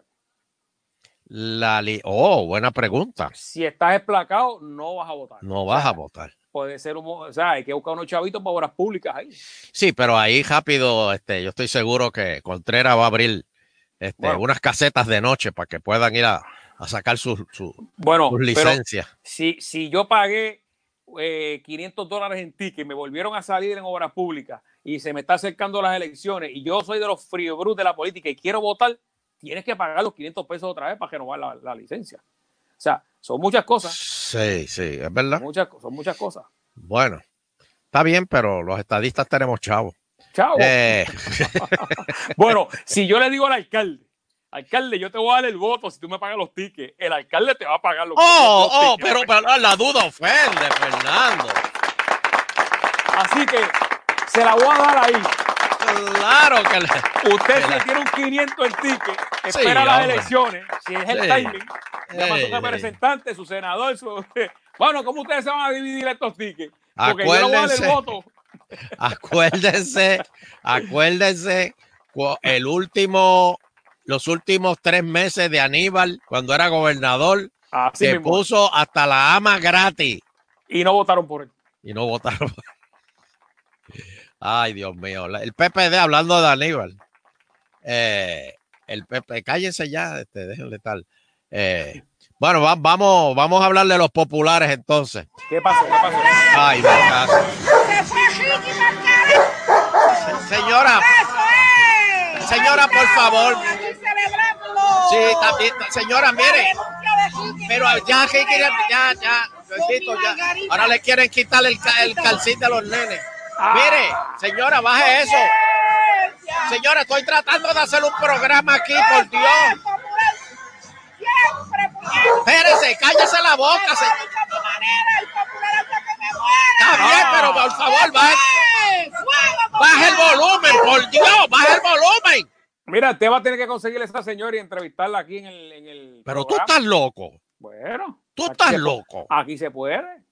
La li- oh, buena pregunta. Si estás esplacado, no vas a votar. No O vas sea, a votar. Puede ser un, o sea, hay que buscar unos chavitos para obras públicas ahí. Sí, pero ahí rápido, este, yo estoy seguro que Contreras va a abrir este, Bueno. unas casetas de noche para que puedan ir a, a sacar sus su, Bueno, sus pero licencias. si, si yo pagué eh, quinientos dólares en ticket y me volvieron a salir en obras públicas y se me está acercando las elecciones y yo soy de los frío brut de la política y quiero votar, tienes que pagar los quinientos pesos otra vez para renovar la, la licencia. O sea, son muchas cosas. Sí, sí, es verdad. Muchas, son muchas cosas. Bueno, está bien, pero los estadistas tenemos chavos. Chao. Eh, Bueno, si yo le digo al alcalde, alcalde, yo te voy a dar el voto si tú me pagas los tickets, el alcalde te va a pagar los, oh, los oh, tickets. pero, pero la duda ofende, Fernando. Así que se la voy a dar ahí. Claro que le... Usted Mira. si tiene un quinientos en ticket, Sí, espera las hombre. elecciones, si es el Sí. timing, llama a Sí, su representante, su senador, su... Bueno, ¿cómo ustedes se van a dividir estos tickets? Porque yo le voy a dar el Acuérdense. voto. Acuérdense, acuérdense, cu- el último, los últimos tres meses de Aníbal, cuando era gobernador, Así que mismo. puso hasta la ama gratis Y no votaron por él. y no votaron. Ay, Dios mío. la- El P P D, hablando de Aníbal, eh, el P P, cállense ya, este, déjenle tal. Eh, bueno, va- vamos, vamos a hablar de los populares entonces. ¿Qué pasó? ¿Qué pasó? Ay, me caso. Se fue Ricky Marcara. Señora, ¡Eso es! Señora, por favor. Aquí celebrando. sí, también, señora, La mire. renuncia de Ricky Pero ya, que quieren- ya, ya, bendito, ya. Ahora le quieren quitar el, ca- el calcín de los nenes. Ah. Mire, señora, baje eso. Ciencia. Señora, estoy tratando de hacer un programa aquí, por Dios. El popular siempre puñal. Espérese, cállese la boca. Esa se- es mi manera, el popular hasta que me muera. Está bien, pero por favor, baje, ¡Eh! ¡Fuego, baje el popular! volumen, por Dios, baje el volumen. Mira, usted va a tener que conseguirle a esa señora y entrevistarla aquí en el, en el Pero tú programa. estás loco. Bueno. Tú aquí estás se pu- loco. Aquí se puede.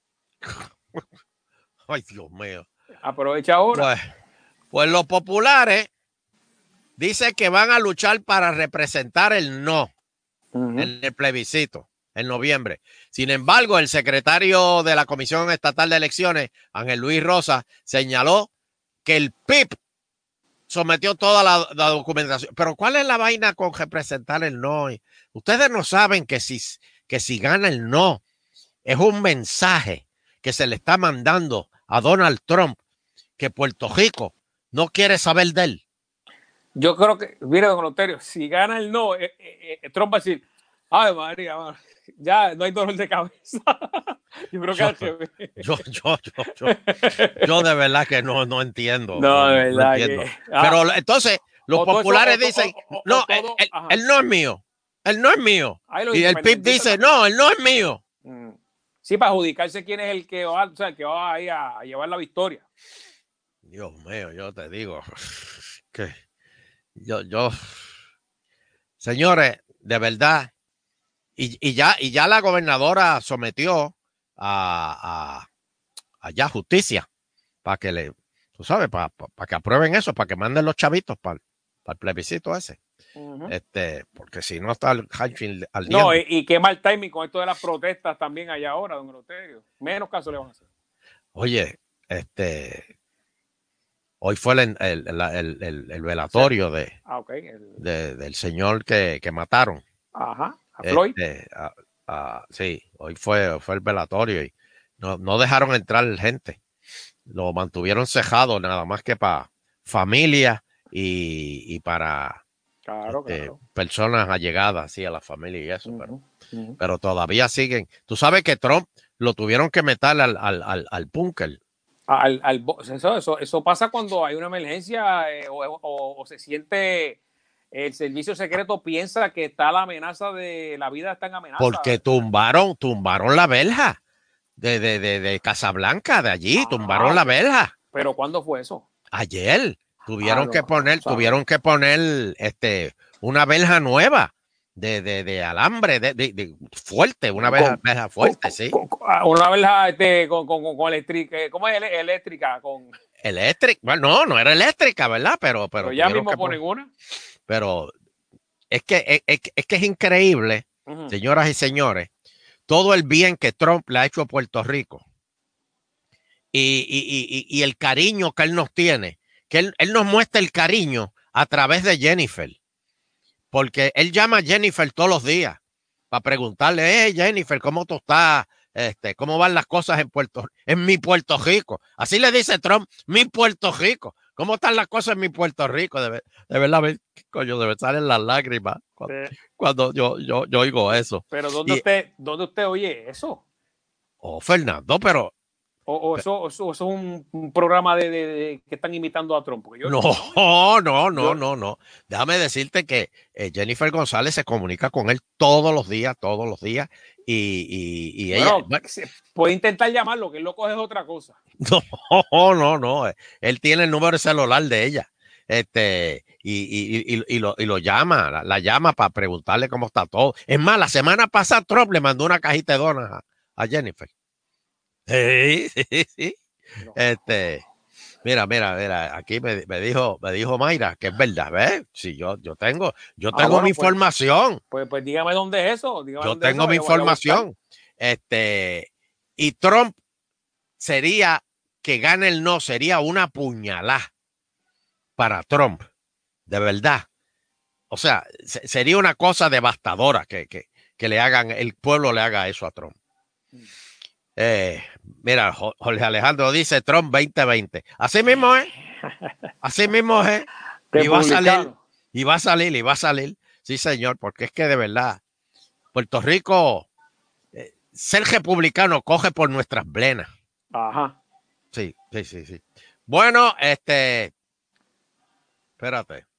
Ay, Dios mío. Aprovecha ahora. Pues, pues los populares dicen que van a luchar para representar el no Ujú. en el plebiscito en noviembre. Sin embargo, el secretario de la Comisión Estatal de Elecciones, Ángel Luis Rosa, señaló que el P I B sometió toda la, la documentación. Pero ¿cuál es la vaina con representar el no? Ustedes no saben que si, que si gana el no, es un mensaje que se le está mandando a Donald Trump que Puerto Rico no quiere saber de él. Yo creo que, mire, don Loterio, si gana el no, eh, eh, eh, Trump va a decir, ay, María, man, ya no hay dolor de cabeza. Yo creo que Yo- al revés. Yo, yo, yo, yo, yo de verdad que no, no entiendo. No, de verdad que- entiendo. ah. Pero entonces los O todo eso, populares o to- dicen, o- o- no, o todo- él, ajá. él no es mío. Él no es mío. Ahí los Y el P I B independentistas dice, no, él no es mío. Mm. Sí, para adjudicarse quién es el que va, o sea, el que va ahí a, a llevar la victoria. Dios mío, yo te digo que yo, yo, señores, de verdad, y, y ya, y ya la gobernadora sometió a, a, a ya justicia para que le, tú sabes, para, para, para que aprueben eso, para que manden los chavitos para, para el plebiscito ese. Uh-huh. Este, porque si no está el Hatfield al No, día. y, y qué mal timing con esto de las protestas también allá ahora, don Eleuterio. Menos caso le van a hacer. Oye, este, hoy fue el, el, el, el, el, el velatorio de, ah, okay. el... de, del señor que, que mataron. Ajá, a Floyd. Este, a, a, sí, hoy fue, fue el velatorio y no, no dejaron entrar gente. Lo mantuvieron cejado nada más que para familia y, y para claro, este, claro. personas allegadas sí, a la familia y eso, uh-huh, pero, uh-huh. pero todavía siguen. Tú sabes que Trump lo tuvieron que meter al, al, al, al búnker. Al, al, eso, eso, eso pasa cuando hay una emergencia eh, o, o, o se siente el servicio secreto piensa que está la amenaza de la vida está en amenaza. Porque tumbaron, tumbaron la verja de, de, de, de Casablanca, de allí, ah, tumbaron la verja. ¿Pero cuándo fue eso? Ayer. Tuvieron ah, no, que poner, no tuvieron que poner este, una verja nueva de, de, de alambre, de, de, de fuerte, una verja, con, verja fuerte, con, sí. Con, una verja este, con, con, con, con eléctrica, ¿cómo es eléctrica? Con... Eléctrica, bueno, no, no era eléctrica, ¿verdad? Pero, pero, pero ya mismo ponen una. Pero es que es, es que es increíble, uh-huh, señoras y señores, todo el bien que Trump le ha hecho a Puerto Rico y, y, y, y el cariño que él nos tiene, que él, él nos muestra el cariño a través de Jennifer, porque él llama a Jennifer todos los días para preguntarle, hey Jennifer, ¿cómo tú estás? Este, ¿cómo van las cosas en Puerto en mi Puerto Rico? Así le dice Trump, mi Puerto Rico. ¿Cómo están las cosas en mi Puerto Rico? De, de verdad, coño, debe estar en las lágrimas cuando, sí. cuando yo, yo, yo oigo eso. Pero ¿dónde, y, usted, ¿dónde usted oye eso? Oh, Fernando, pero... O, o eso, eso, eso, es un, un programa de, de, de que están imitando a Trump. Yo, no, no, no, no, no, no. Déjame decirte que eh, Jennifer González se comunica con él todos los días, todos los días. Y, y, y bueno, ella... Bueno, puede intentar llamarlo, que él lo coge es otra cosa. No, no, no. Él tiene el número de celular de ella. Este, y, y, y, y, lo, y lo llama, la, la llama para preguntarle cómo está todo. Es más, la semana pasada Trump le mandó una cajita de donas a, a Jennifer. Sí, sí, sí. No. Este, mira, mira, mira, aquí me, me dijo, me dijo Mayra que es verdad, ¿ves? Sí, yo, yo tengo, yo tengo ah, bueno, mi pues, información. Pues, pues dígame dónde es eso. Dígame yo dónde tengo eso, mi información. Este, y Trump sería que gane el no, sería una puñalada para Trump, de verdad. O sea, se, sería una cosa devastadora que, que, que le hagan, el pueblo le haga eso a Trump. Eh, mira, Jorge Alejandro dice Trump veinte veinte. Así mismo es. Así mismo es. Y va a salir. Y va a salir, y va a salir. Sí, señor, porque es que de verdad, Puerto Rico, eh, ser republicano coge por nuestras venas. Ajá. Sí, sí, sí, sí. Bueno, este. Espérate.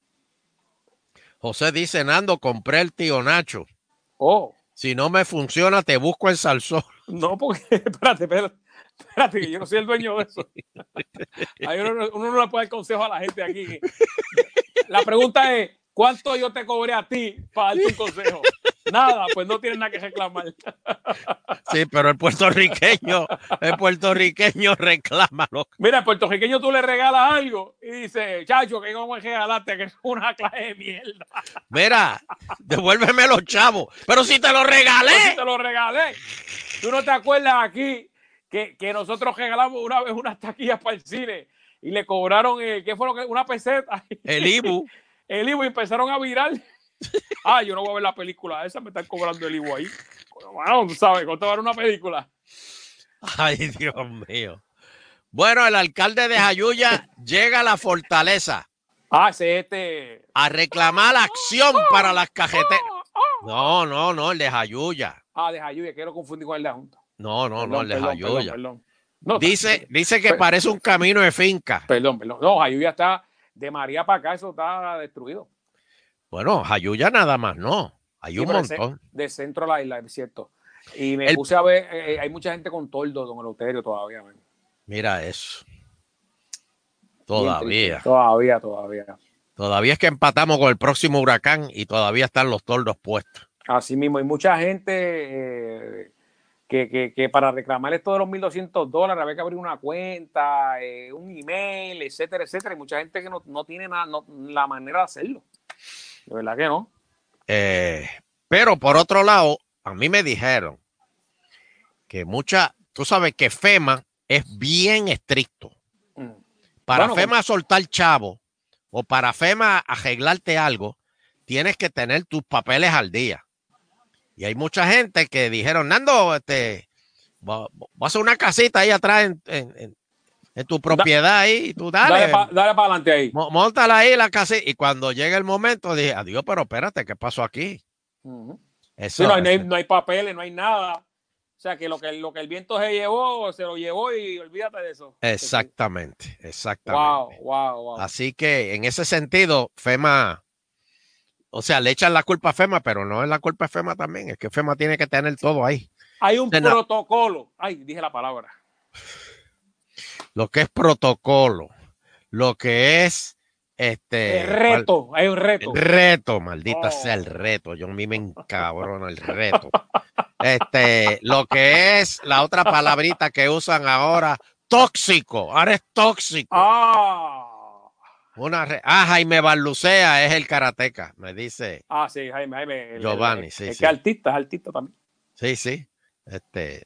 José dice, Nando, compré el tío Nacho. Oh. Si no me funciona, te busco en Salsón. No, porque, espérate, espérate, espérate, que yo no soy el dueño de eso. Ahí uno, uno no le puede dar consejo a la gente aquí. La pregunta es, ¿cuánto yo te cobré a ti para darte un consejo? Nada, pues no tienes nada que reclamar. Sí, pero el puertorriqueño, el puertorriqueño reclama. Loco. Mira, el puertorriqueño tú le regalas algo y dice, chacho, que no me regalaste, que es una clase de mierda. Mira, devuélveme los chavos, pero si te lo regalé. Pero si te lo regalé. ¿Tú no te acuerdas aquí que, que nosotros regalamos una vez unas taquillas para el cine y le cobraron, eh, ¿qué fue lo que? Una peseta. El I B U. El I B U y empezaron a virar. Ah, yo no voy a ver la película esa, me están cobrando el I B U ahí. Bueno, tú sabes, ¿cuánto vale una película? Ay, Dios mío. Bueno, el alcalde de Jayuya llega a la fortaleza. Ah, ese este. A reclamar acción para las cajeteras. No, no, no, el de Jayuya. Ah, de Jayuya, quiero confundir con el de Junta. No, no, perdón, no, el de perdón, Jayuya. Perdón, perdón. No, dice, dice que parece un camino de finca. Perdón, perdón. No, Jayuya está de María para acá, eso está destruido. Bueno, Jayuya nada más, no. Hay sí, un montón. De, de centro a la isla, es cierto. Y me el, puse a ver, eh, hay mucha gente con toldo, don Eleuterio, todavía. Man. Mira eso. Todavía. Todavía, todavía. Todavía es que empatamos con el próximo huracán y todavía están los toldos puestos. Así mismo, hay mucha gente eh, que, que, que para reclamar esto de los mil doscientos dólares había que abrir una cuenta, eh, un email, etcétera, etcétera. Y mucha gente que no, no tiene nada, no, la manera de hacerlo. De verdad que no. Eh, pero por otro lado, a mí me dijeron que mucha, tú sabes que FEMA es bien estricto. Mm. Para Bueno, FEMA soltar chavo o para FEMA arreglarte algo, tienes que tener tus papeles al día. Y hay mucha gente que dijeron, Nando, este, voy a hacer una casita ahí atrás en, en, en, en tu propiedad ahí, tú dale, Dale para dale pa adelante ahí. móntala ahí la casita. Y cuando llega el momento, dije, adiós, pero espérate, ¿qué pasó aquí? Uh-huh. Eso, Sí, no, hay, eso. no hay papeles, no hay nada. O sea, que lo que, lo que el viento se llevó, se lo llevó y olvídate de eso. Exactamente, exactamente. Wow, wow, wow. Así que en ese sentido, FEMA, o sea, le echan la culpa a FEMA, pero no es la culpa de FEMA también, es que FEMA tiene que tener todo ahí. Hay un Sena- protocolo. Ay, dije la palabra. Lo que es protocolo, lo que es este El reto, ¿cuál? Hay un reto. El reto, maldita Oh. sea el reto. Yo a mí me encabrona el reto. Este, lo que es la otra palabrita que usan ahora, tóxico. Ahora es tóxico. Ah. Una re ah, Jaime Barlucea es el karateca, me dice. Ah, sí, Jaime, Jaime. El, Giovanni, el, sí, el, sí. que es artista, es artista también. Sí, sí. Este,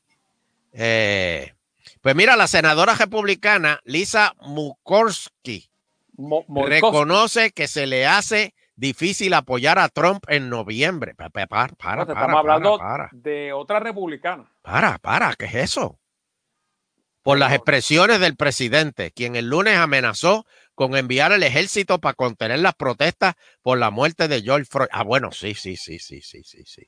eh, pues mira, la senadora republicana Lisa Murkowski Mo reconoce que se le hace difícil apoyar a Trump en noviembre. Para, para, para, para, no, para, estamos hablando para. de otra republicana. Para, para, ¿qué es eso? Por las expresiones del presidente, quien el lunes amenazó con enviar el ejército para contener las protestas por la muerte de George Floyd. Ah, bueno, sí, sí, sí, sí, sí, sí, sí.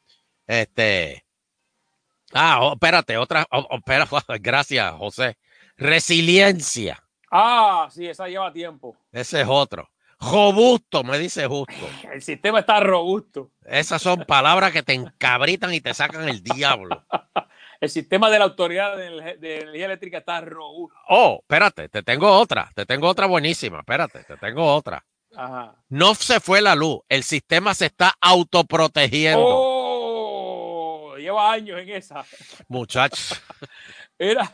Este. Ah, oh, espérate, otra. Oh, oh, espera, gracias, José. Resiliencia. Ah, sí, esa lleva tiempo. Ese es otro. Robusto, me dice justo. El sistema está robusto. Esas son palabras que te encabritan y te sacan el diablo. El sistema de la autoridad de, de energía eléctrica está robusto. Oh, espérate, te tengo otra. Te tengo otra buenísima. Espérate, te tengo otra. Ajá. No se fue la luz. El sistema se está autoprotegiendo. Oh, lleva años en esa. Muchachos. Era.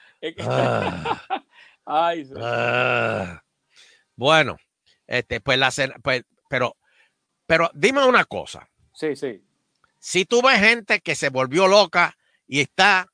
Ah, Ay, sí. ah. Bueno, este, pues la pues, pero, pero dime una cosa. Sí, sí. Si tú ves gente que se volvió loca y está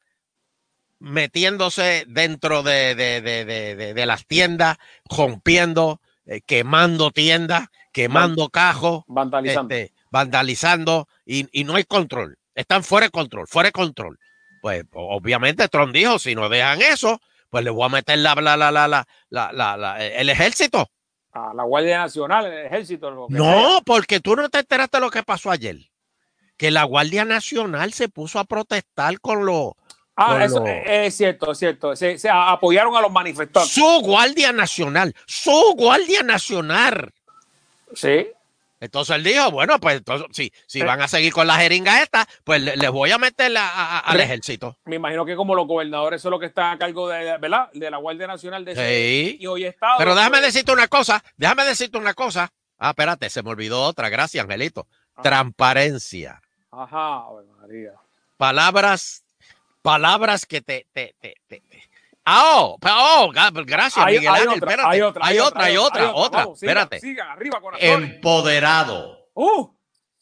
metiéndose dentro de, de, de, de, de, de las tiendas, rompiendo, eh, quemando tiendas, quemando Van, cajos, vandalizando, este, vandalizando y, y no hay control. Están fuera de control, fuera de control. Pues obviamente Trump dijo, si no dejan eso, pues le voy a meter la, la, la, la, la, la, la, la el ejército. A la Guardia Nacional, el ejército. Lo que no, sea. Porque tú no te enteraste de lo que pasó ayer. Que la Guardia Nacional se puso a protestar con los... Ah, con eso los... es cierto, es cierto. Se, se apoyaron a los manifestantes. Su Guardia Nacional, su Guardia Nacional. Sí. Entonces él dijo, bueno, pues entonces, si, si eh. van a seguir con la jeringa esta, pues les le voy a meter la, a, a, al Re, ejército. Me imagino que como los gobernadores son los que están a cargo de, ¿verdad? De la Guardia Nacional de sí. ese, y hoy Estado. Pero déjame pues... decirte una cosa, déjame decirte una cosa. Ah, espérate, se me olvidó otra. Gracias, Angelito. Ah. Transparencia. Ajá, María. Palabras, palabras que te, te, te, te, te. Oh, oh, gracias, hay, Miguel hay Ángel. Otra, espérate. Hay otra, hay, hay otra, hay otra, hay otra. otra. Vamos, espérate. Sigan, sigan, arriba, empoderado. Uh.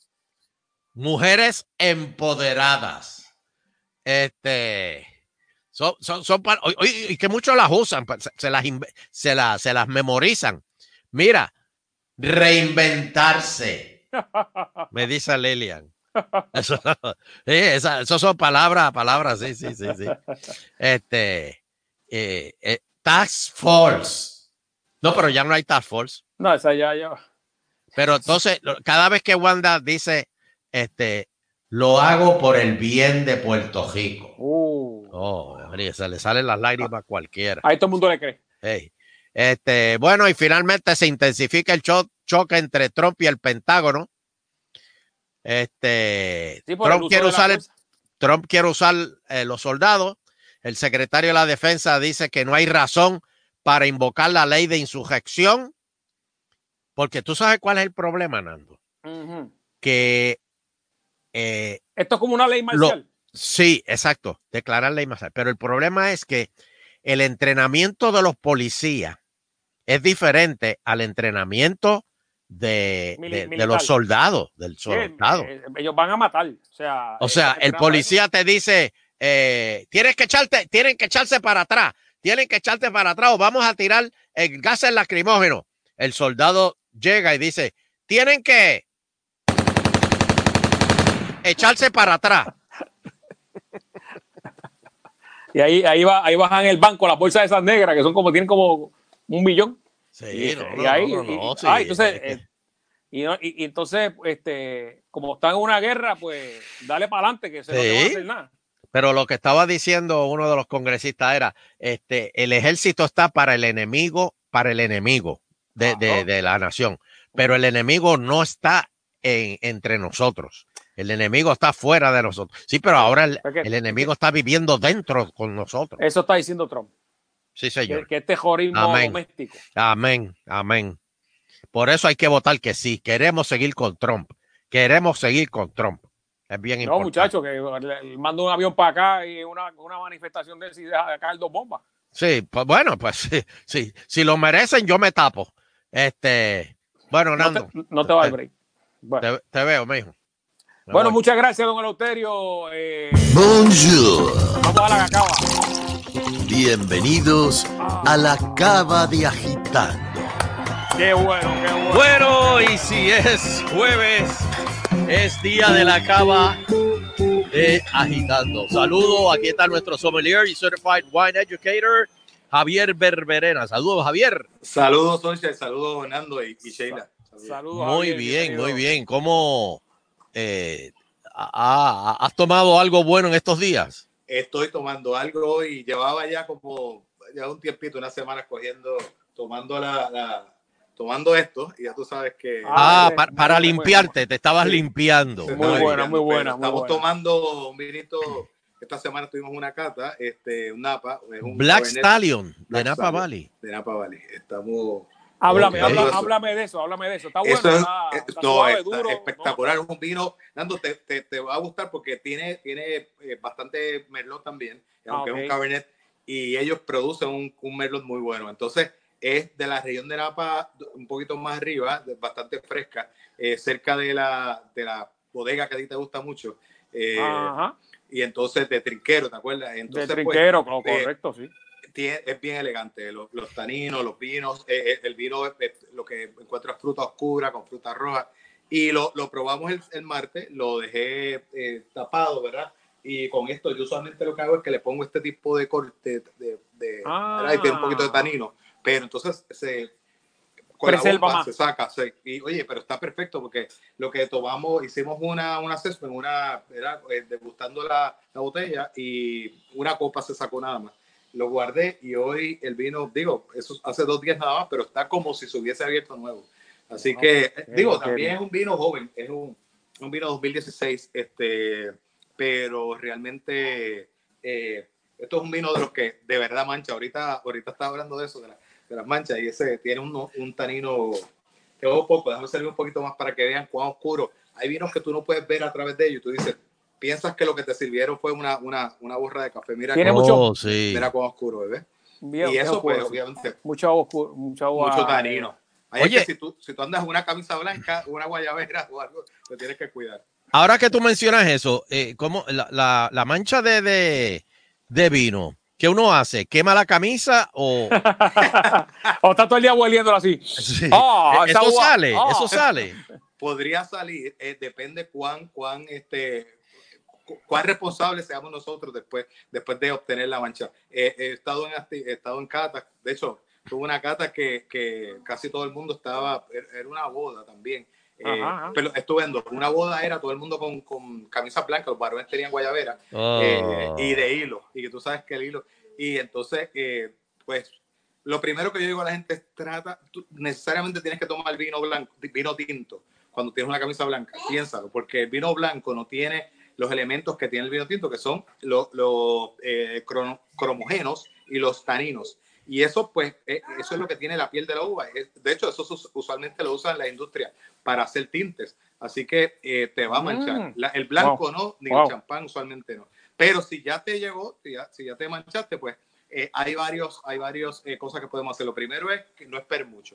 Mujeres empoderadas. Este. Son, son, son para, y que muchos las usan, se, se, las, se, las, se las memorizan. Mira, reinventarse. Me dice Lilian. Eso, sí, esa, eso son palabras, palabras, sí, sí, sí, sí. Este, eh, eh, task force. No, pero ya no hay task force. No, esa ya, ya. Pero entonces, cada vez que Wanda dice, este, lo hago por el bien de Puerto Rico. Uh. Oh, María, se le salen las lágrimas a cualquiera. Ahí todo el mundo le cree. Hey. Este, bueno, y finalmente se intensifica el cho choque entre Trump y el Pentágono. Este, sí, Trump, quiere usar el, Trump quiere usar eh, los soldados. El secretario de la Defensa dice que no hay razón para invocar la ley de insurrección. Porque tú sabes cuál es el problema, Nando. Uh-huh. Que eh, esto es como una ley marcial. Lo, sí, exacto, declarar ley marcial. Pero el problema es que el entrenamiento de los policías es diferente al entrenamiento de, Mili- de, de militar. los soldados, del Sí, soldado. eh, ellos van a matar. O sea, O sea, eh, el policía te dice, eh, tienes que echarte, tienen que echarse para atrás, tienen que echarte para atrás o vamos a tirar el gas lacrimógeno. El soldado llega y dice, tienen que echarse para atrás. Y ahí, ahí, va, ahí bajan el banco las bolsas esas negras que son como, tienen como un millón. Sí, y, no, y no, ahí, no, no, y- no, sí, ah, entonces, es que- eh, y, no- y- y entonces, este, como están en una guerra, pues dale para adelante, que se no te van a Sí. hacer nada. Pero lo que estaba diciendo uno de los congresistas era, este, el ejército está para el enemigo, para el enemigo de, de, Claro. de la nación, pero el enemigo no está en, entre nosotros. El enemigo está fuera de nosotros. Sí, pero ahora el, Es que- el es enemigo que está viviendo dentro con nosotros. eso está diciendo Trump, Sí, que, señor. que es terrorismo Amén. doméstico. Amén, amén. Por eso hay que votar que sí. Queremos seguir con Trump. Queremos seguir con Trump. Es bien No, importante. muchachos, que le- le mando un avión para acá y una, una manifestación de esa y deja caer dos bombas. Sí, pues bueno, pues sí, sí, si lo merecen, yo me tapo. Este, bueno, No te, Nando, no te va a dar te, break. Bueno, te, te veo, mijo. Me bueno voy. muchas gracias, don Eleuterio. Eh, Bonjour. vamos a la cacaba. Bienvenidos a la Cava de Agitando. Qué bueno, qué bueno. Bueno, y si es jueves, es día de la cava de Agitando. Saludos, aquí está nuestro sommelier y certified wine educator, Javier Berberena. Saludos, Javier. Saludos, Soncha, saludos, Nando y, y Sheila. Saludos. Saludos. Muy Javier, bien, bienvenido. muy bien. ¿Cómo eh, ha- ha- has tomado algo bueno en estos días? Estoy tomando algo y llevaba ya como ya un tiempito, unas semanas cogiendo, tomando la, la tomando esto y ya tú sabes que Ah, Ah, pa- muy para bueno. limpiarte, te estabas Sí. limpiando. se Muy estaba buena, limpiando, muy buena, pero muy estamos buena. tomando un vinito. Esta semana tuvimos una cata, este, un Napa, es un Black Cabernet Stallion de Black Napa Stallion Valley. de Napa Valley. Estamos Háblame, Ok. habla- eso. háblame de eso, háblame de eso. Está bueno, Eso es, está, eh, está no, suave, está duro. espectacular. No, Es un vino, Nando, te, te, te va a gustar porque tiene, tiene eh, bastante merlot también, aunque Ah, ok. es un cabernet, y ellos producen un, un merlot muy bueno. Entonces, es de la región de Napa, un poquito más arriba, bastante fresca, eh, cerca de la, de la bodega que a ti te gusta mucho. Eh, Ajá. y entonces de Trinquero, ¿te acuerdas? Entonces, De pues, trinquero, co- eh, correcto, sí. tiene- es bien elegante, los, los taninos, los vinos, eh, eh, el vino es, es lo que encuentras fruta oscura con fruta roja, y lo, lo probamos el, el martes, lo dejé eh, tapado, ¿verdad? Y con esto yo usualmente lo que hago es que le pongo este tipo de corte, de, de, Ah. ¿verdad? Y tiene un poquito de tanino, pero entonces se, con Preserva la bomba más. se saca, se, y oye, pero está perfecto porque lo que tomamos, hicimos una, una assessment, una, ¿verdad? Eh, degustando la, la botella y una copa se sacó nada más. Lo guardé y hoy el vino, digo, eso hace dos días nada más, pero está como si se hubiese abierto nuevo. Así No, que, qué digo, bien, qué también bien. es un vino joven, es un, un vino dos mil dieciséis, este, pero realmente eh, esto es un vino de los que de verdad mancha. Ahorita, ahorita estaba hablando de eso, de, la, de las manchas, y ese tiene un, un tanino, tengo poco, déjame salir un poquito más para que vean cuán oscuro. Hay vinos que tú no puedes ver a través de ellos, tú dices, piensas que lo que te sirvieron fue una, una, una borra de café. Mira, Tiene cómo- mucho- Oh, sí. mira cuán oscuro, bebé. Bien, Y bien eso, oscuro, pues, sí. obviamente, Mucho oscuro, mucho agua. mucho tanino. Ahí Oye. es que si tú, si tú andas una camisa blanca, una guayabera o algo, te tienes que cuidar. Ahora que tú mencionas eso, eh, ¿cómo la, la, la mancha de, de, de vino, ¿qué uno hace? ¿Quema la camisa o...? O está todo el día hueliéndolo así. Sí. Ah, esa eso uva. sale, Ah. eso sale. Podría salir, eh, depende cuán, cuán, este, cu- cuán responsables seamos nosotros después, después de obtener la mancha. Eh, he estado en, acti- he estado en cata, de hecho, tuve una cata que, que casi todo el mundo estaba, era era una boda también. Eh, Ajá, ajá. pero estuve en dos. Una boda era todo el mundo con, con camisa blanca, los varones tenían guayabera Oh. eh, y de hilo, y que tú sabes que el hilo, y entonces, eh, pues, lo primero que yo digo a la gente es trata, tú necesariamente tienes que tomar vino blanco, vino tinto, cuando tienes una camisa blanca, piénsalo, porque el vino blanco no tiene los elementos que tiene el vino tinto, que son los, los eh, crono- cromogénos y los taninos. Y eso, pues, eh, eso es lo que tiene la piel de la uva. Es- De hecho, eso us- usualmente lo usan en la industria para hacer tintes. Así que eh, te va a manchar. Mm. La- el blanco Wow. no, ni Wow. el champán usualmente no. Pero si ya te llegó, si ya, si ya te manchaste, pues eh, hay varios, hay varios eh, cosas que podemos hacer. Lo primero es que no esperes mucho.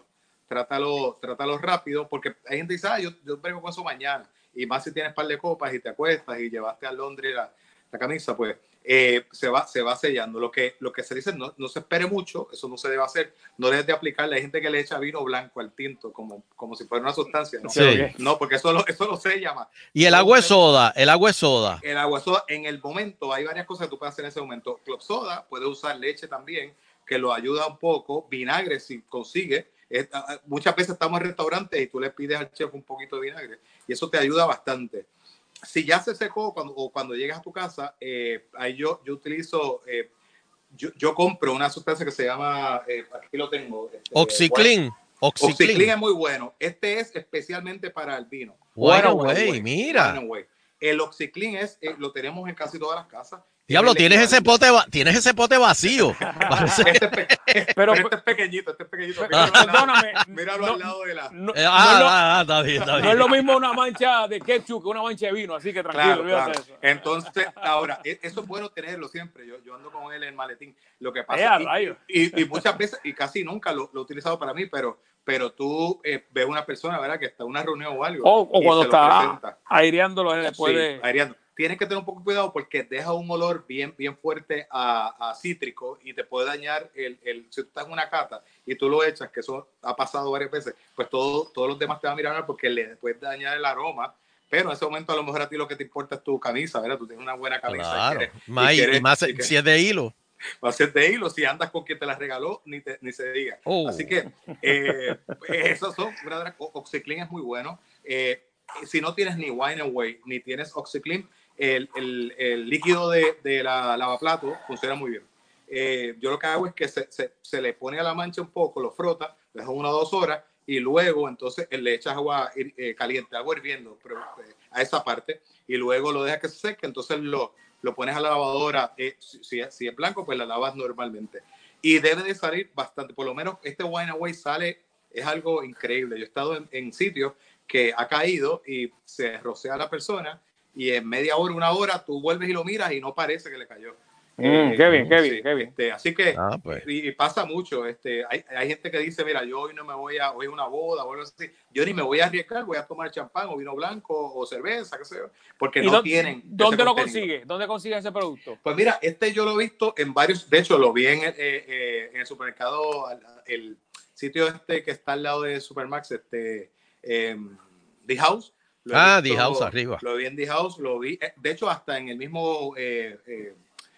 trátalo, trátalo rápido, porque hay gente que dice, ah, yo, yo brego con eso mañana, y más si tienes un par de copas y te acuestas y llevaste a Londres la, la camisa, pues eh, se, va, se va sellando. Lo que, lo que se dice, no, no se espere mucho, eso no se debe hacer, no debes de aplicarle. Hay gente que le echa vino blanco al tinto, como, como si fuera una sustancia, ¿no? Sí. No, porque eso lo, eso lo sella más. Y el agua es soda, el agua es soda. El agua soda, en el momento, hay varias cosas que tú puedes hacer en ese momento. Club soda, puedes usar leche también, que lo ayuda un poco. Vinagre, si consigue. Es, muchas veces estamos en restaurantes y tú le pides al chef un poquito de vinagre y eso te ayuda bastante. Si ya se secó cuando, o cuando llegas a tu casa, eh, ahí yo, yo utilizo, eh, yo, yo compro una sustancia que se llama, eh, aquí lo tengo. Este, Oxiclean. Oxiclean. Oxiclean es muy bueno. Este es especialmente para el vino. Wine Away, mira. Wine Away. El Oxiclean es, eh, lo tenemos en casi todas las casas. Diablo, tienes ese pote, tienes ese pote vacío. Este, pe pero, pero este es pequeñito, este es pequeñito. Míralo, perdóname. Míralo no, al lado de la. No, eh, no, ah, es lo, ah, está bien, está bien. no es lo mismo una mancha de ketchup que una mancha de vino, así que tranquilo. Claro, claro. Eso. Entonces, ahora, eso es bueno tenerlo siempre. Yo, yo ando con él en el maletín. Lo que pasa es y, y, y muchas veces, y casi nunca lo, lo he utilizado para mí, pero, pero tú eh, ves una persona, ¿verdad? Que está en una reunión o algo. O, o cuando está aireándolo después sí, de. aireando. Tienes que tener un poco de cuidado porque deja un olor bien, bien fuerte a, a cítrico y te puede dañar el, el, si tú estás en una cata y tú lo echas, que eso ha pasado varias veces, pues todo, todos los demás te van a mirar porque le puedes dañar el aroma, pero en ese momento a lo mejor a ti lo que te importa es tu camisa, ¿verdad? Tú tienes una buena camisa. Claro, y quieres, más, y quieres, y más y que, si es de hilo. Va a ser de hilo, si andas con quien te la regaló, ni, te, ni se diga. Oh. Así que eh, esos son, una de las, Oxiclean es muy bueno. Eh, si no tienes ni Wine Away, ni tienes Oxiclean, El, el, el líquido de, de la lavaplato funciona muy bien. Eh, yo lo que hago es que se, se, se le pone a la mancha un poco, lo frota, lo deja una o dos horas y luego entonces le echas agua eh, caliente, agua hirviendo pero, eh, a esa parte y luego lo dejas que se seque, entonces lo, lo pones a la lavadora. Eh, si, si, si es blanco, pues la lavas normalmente. Y debe de salir bastante, por lo menos este Wine Away sale, es algo increíble. Yo he estado en, en sitios que ha caído y se rocea a la persona y en media hora, una hora, tú vuelves y lo miras y no parece que le cayó. Mm, eh, qué bien, qué bien, sí, qué bien. Este, así que, ah, pues. y, y pasa mucho, este, hay, hay gente que dice, mira, yo hoy no me voy a, hoy es una boda o algo así, yo ni me voy a arriesgar, voy a tomar champán o vino blanco o cerveza, qué sé yo, porque no dónde, tienen. ¿Dónde lo consigue? ¿Dónde consigue ese producto? Pues mira, este yo lo he visto en varios, de hecho lo vi en, eh, eh, en el supermercado, el sitio este que está al lado de Supermax, este, eh, The House. Lo ah, visto, The House arriba. Lo vi en The House, lo vi, de hecho hasta en el mismo, eh, eh,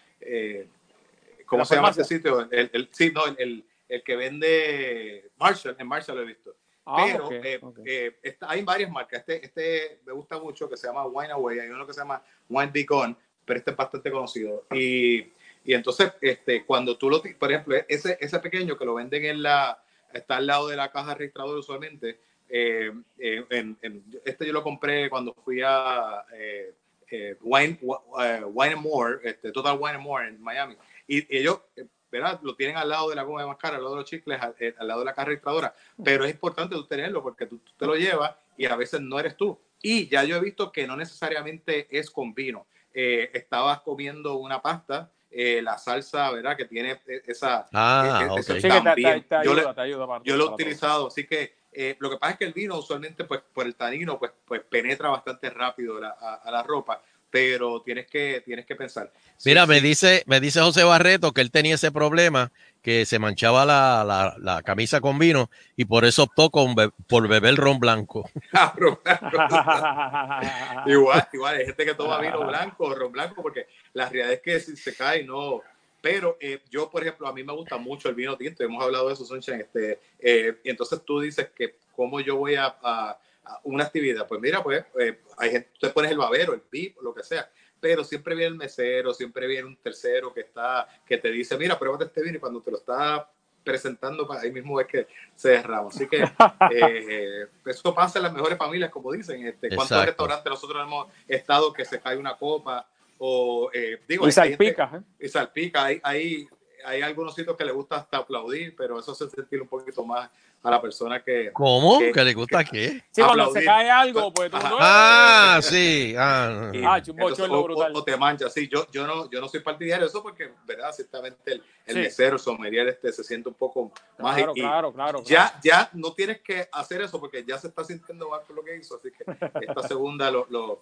eh, ¿cómo se llama ese sitio? El, el, sí, no, el, el, el que vende Marshall, en Marshall lo he visto. Ah, pero okay, eh, okay. Eh, está, hay varias marcas, este, este me gusta mucho que se llama Wine Away, hay uno que se llama Wine Be Gone, pero este es bastante conocido. Y, y entonces, este, cuando tú lo, por ejemplo, ese, ese pequeño que lo venden en la, está al lado de la caja registradora usualmente. Eh, eh, en, en, este yo lo compré cuando fui a eh, eh, Wine, uh, Wine and More, este, Total Wine and More en Miami, y, y ellos eh, ¿verdad? Lo tienen al lado de la goma de mascara, al lado de los chicles, al, eh, al lado de la caja registradora, pero es importante tú tenerlo porque tú, tú te lo llevas y a veces no eres tú. Y ya yo he visto que no necesariamente es con vino. Eh, estabas comiendo una pasta, eh, la salsa, ¿verdad? Que tiene esa... Ah, eh, okay. ese sí, que te, te, te yo ayuda, le, te ayuda para yo lo he para utilizado, todo. Así que eh, lo que pasa es que el vino usualmente, pues, por el tanino, pues, pues penetra bastante rápido la, a, a la ropa, pero tienes que, tienes que pensar. Mira, sí, me sí. dice, me dice José Barreto que él tenía ese problema, que se manchaba la, la, la camisa con vino y por eso optó con be por beber ron blanco. igual, igual, hay gente que toma vino blanco o ron blanco porque la realidad es que si se cae, no. Pero eh, yo, por ejemplo, a mí me gusta mucho el vino tinto, hemos hablado de eso, Sunshine, este, eh, y entonces tú dices que cómo yo voy a, a, a una actividad, pues mira, pues eh, hay gente, tú te pones el babero, el pip, lo que sea, pero siempre viene el mesero, siempre viene un tercero que está, que te dice, mira, pruébate este vino, y cuando te lo está presentando, ahí mismo es que se derrama. Así que eh, eso pasa en las mejores familias, como dicen. Este, ¿cuántos restaurantes nosotros hemos estado que se cae una copa? O, eh, digo, y salpica. Gente, y salpica. Hay, hay, hay algunos sitios que les gusta hasta aplaudir, pero eso hace sentir un poquito más a la persona que... ¿Cómo? que, ¿Que le gusta que, qué? Sí, cuando aplaudir. se cae algo, pues tú Ajá. no... Ah, sí. Ah, Y, Ah, un entonces, bochorno o, brutal. o, o te manchas. Sí, yo, yo, no, yo no soy partidario de eso porque, ¿verdad? Ciertamente el, el Sí. mesero, el sommelier, este, se siente un poco más. Claro, y, claro, claro, ya, claro. ya no tienes que hacer eso porque ya se está sintiendo mal por lo que hizo. Así que esta segunda lo, lo,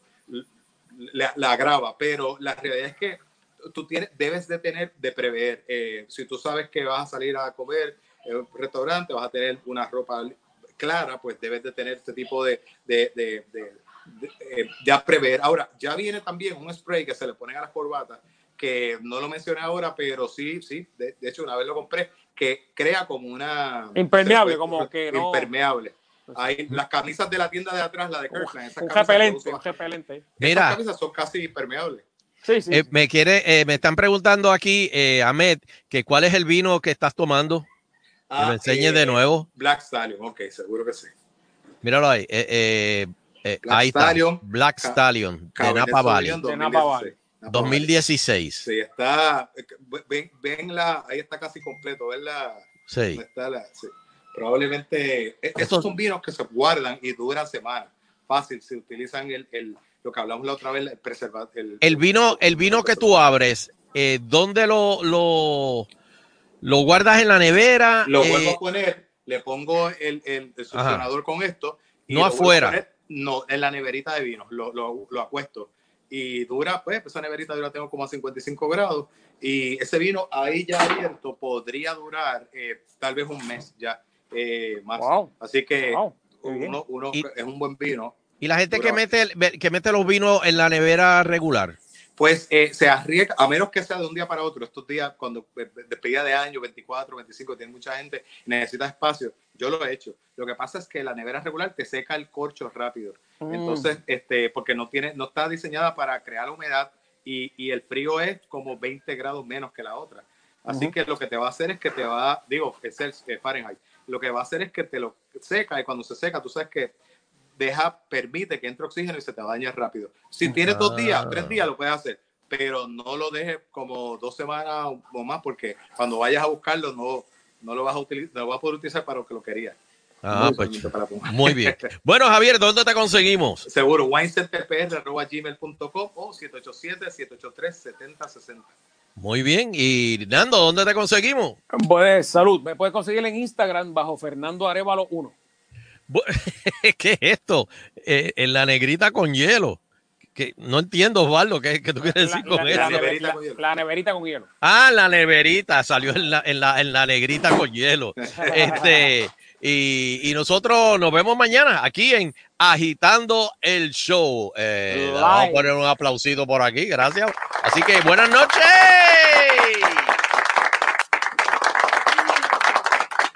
la, la agrava. Pero la realidad es que tú tienes, debes de tener, de prever. Eh, si tú sabes que vas a salir a comer en un restaurante, vas a tener una ropa clara, pues debes de tener este tipo de, de, de, de, de eh, ya prever. Ahora, ya viene también un spray que se le ponen a las corbatas, que no lo mencioné ahora, pero sí, sí, de, de hecho una vez lo compré, que crea como una... Impermeable, puede, como que no... Impermeable. Hay las camisas de la tienda de atrás, la de Kirkland, esas Un camisas repelente, que un repelente. Mira. Esas camisas son casi impermeables. Sí, sí. Eh, me quiere, eh, me están preguntando aquí, eh, Ahmed, que cuál es el vino que estás tomando. Ah, que lo enseñe eh, de nuevo. Black Stallion, ok, seguro que sí. Míralo ahí. Eh, eh, eh, Black ahí Stallion, está. Black Ca- Stallion de Cabernet Napa Valley. Sauvignon De Napa Valley. Napa Valley. dos mil dieciséis. Sí, está. Ven, ven la, ahí está casi completo. Ven la. Sí. Está la, sí. Probablemente. e- Estos Estos- son vinos que se guardan y duran semanas. Fácil, si utilizan el, el lo que hablamos la otra vez, el preservador. El, El vino, el vino que tú abres, eh, ¿dónde lo, lo, lo guardas en la nevera? Lo Eh, vuelvo a poner, le pongo el, el, el succionador con esto. Y No lo vuelvo a afuera. poner, no, en la neverita de vinos. Lo, lo, lo acuesto. Y dura, pues, esa neverita yo la tengo como a cincuenta y cinco grados. Y ese vino ahí ya abierto podría durar eh, tal vez un mes ya eh, más. Wow. Así que Wow, qué bien. uno, uno Y- es un buen vino. y la gente Dura. que mete, el- que mete los vinos en la nevera regular. Pues eh, se arriesga, a menos que sea de un día para otro. Estos días, cuando eh, despedida de año, veinticuatro, veinticinco, tiene mucha gente y necesita espacio. Yo lo he hecho. Lo que pasa es que la nevera regular te seca el corcho rápido. Mm. Entonces, este, porque no tiene, no está diseñada para crear humedad y, y el frío es como veinte grados menos que la otra. Así Ujú. que lo que te va a hacer es que te va, digo, es el eh, Fahrenheit. Lo que va a hacer es que te lo seca y cuando se seca, tú sabes que deja, permite que entre oxígeno y se te daña rápido. Si tienes dos días, tres días, lo puedes hacer, pero no lo dejes como dos semanas o más, porque cuando vayas a buscarlo, no, no lo vas a utilizar, no lo vas a poder utilizar para lo que lo querías. Ah, Muy pues, bonito para tu- muy bien. Bueno, Javier, ¿dónde te conseguimos? Seguro, winecenterpr arroba gmail punto com o siete ocho siete, siete ocho tres, siete cero seis cero. Muy bien. Y Nando, ¿dónde te conseguimos? Pues salud. Me puedes conseguir en Instagram bajo Fernando Arevalo uno. Bu- ¿Qué es esto? Eh, en la negrita con hielo. Que no entiendo, Osvaldo, ¿qué, qué tú quieres decir con la, eso? la neverita la- con hielo. la neverita con hielo. Ah, la neverita, salió en la, en la, en la negrita con hielo. Este, y, y nosotros nos vemos mañana aquí en Agitando el Show. Eh, le vamos a Live. poner un aplausito por aquí, gracias. Así que buenas noches.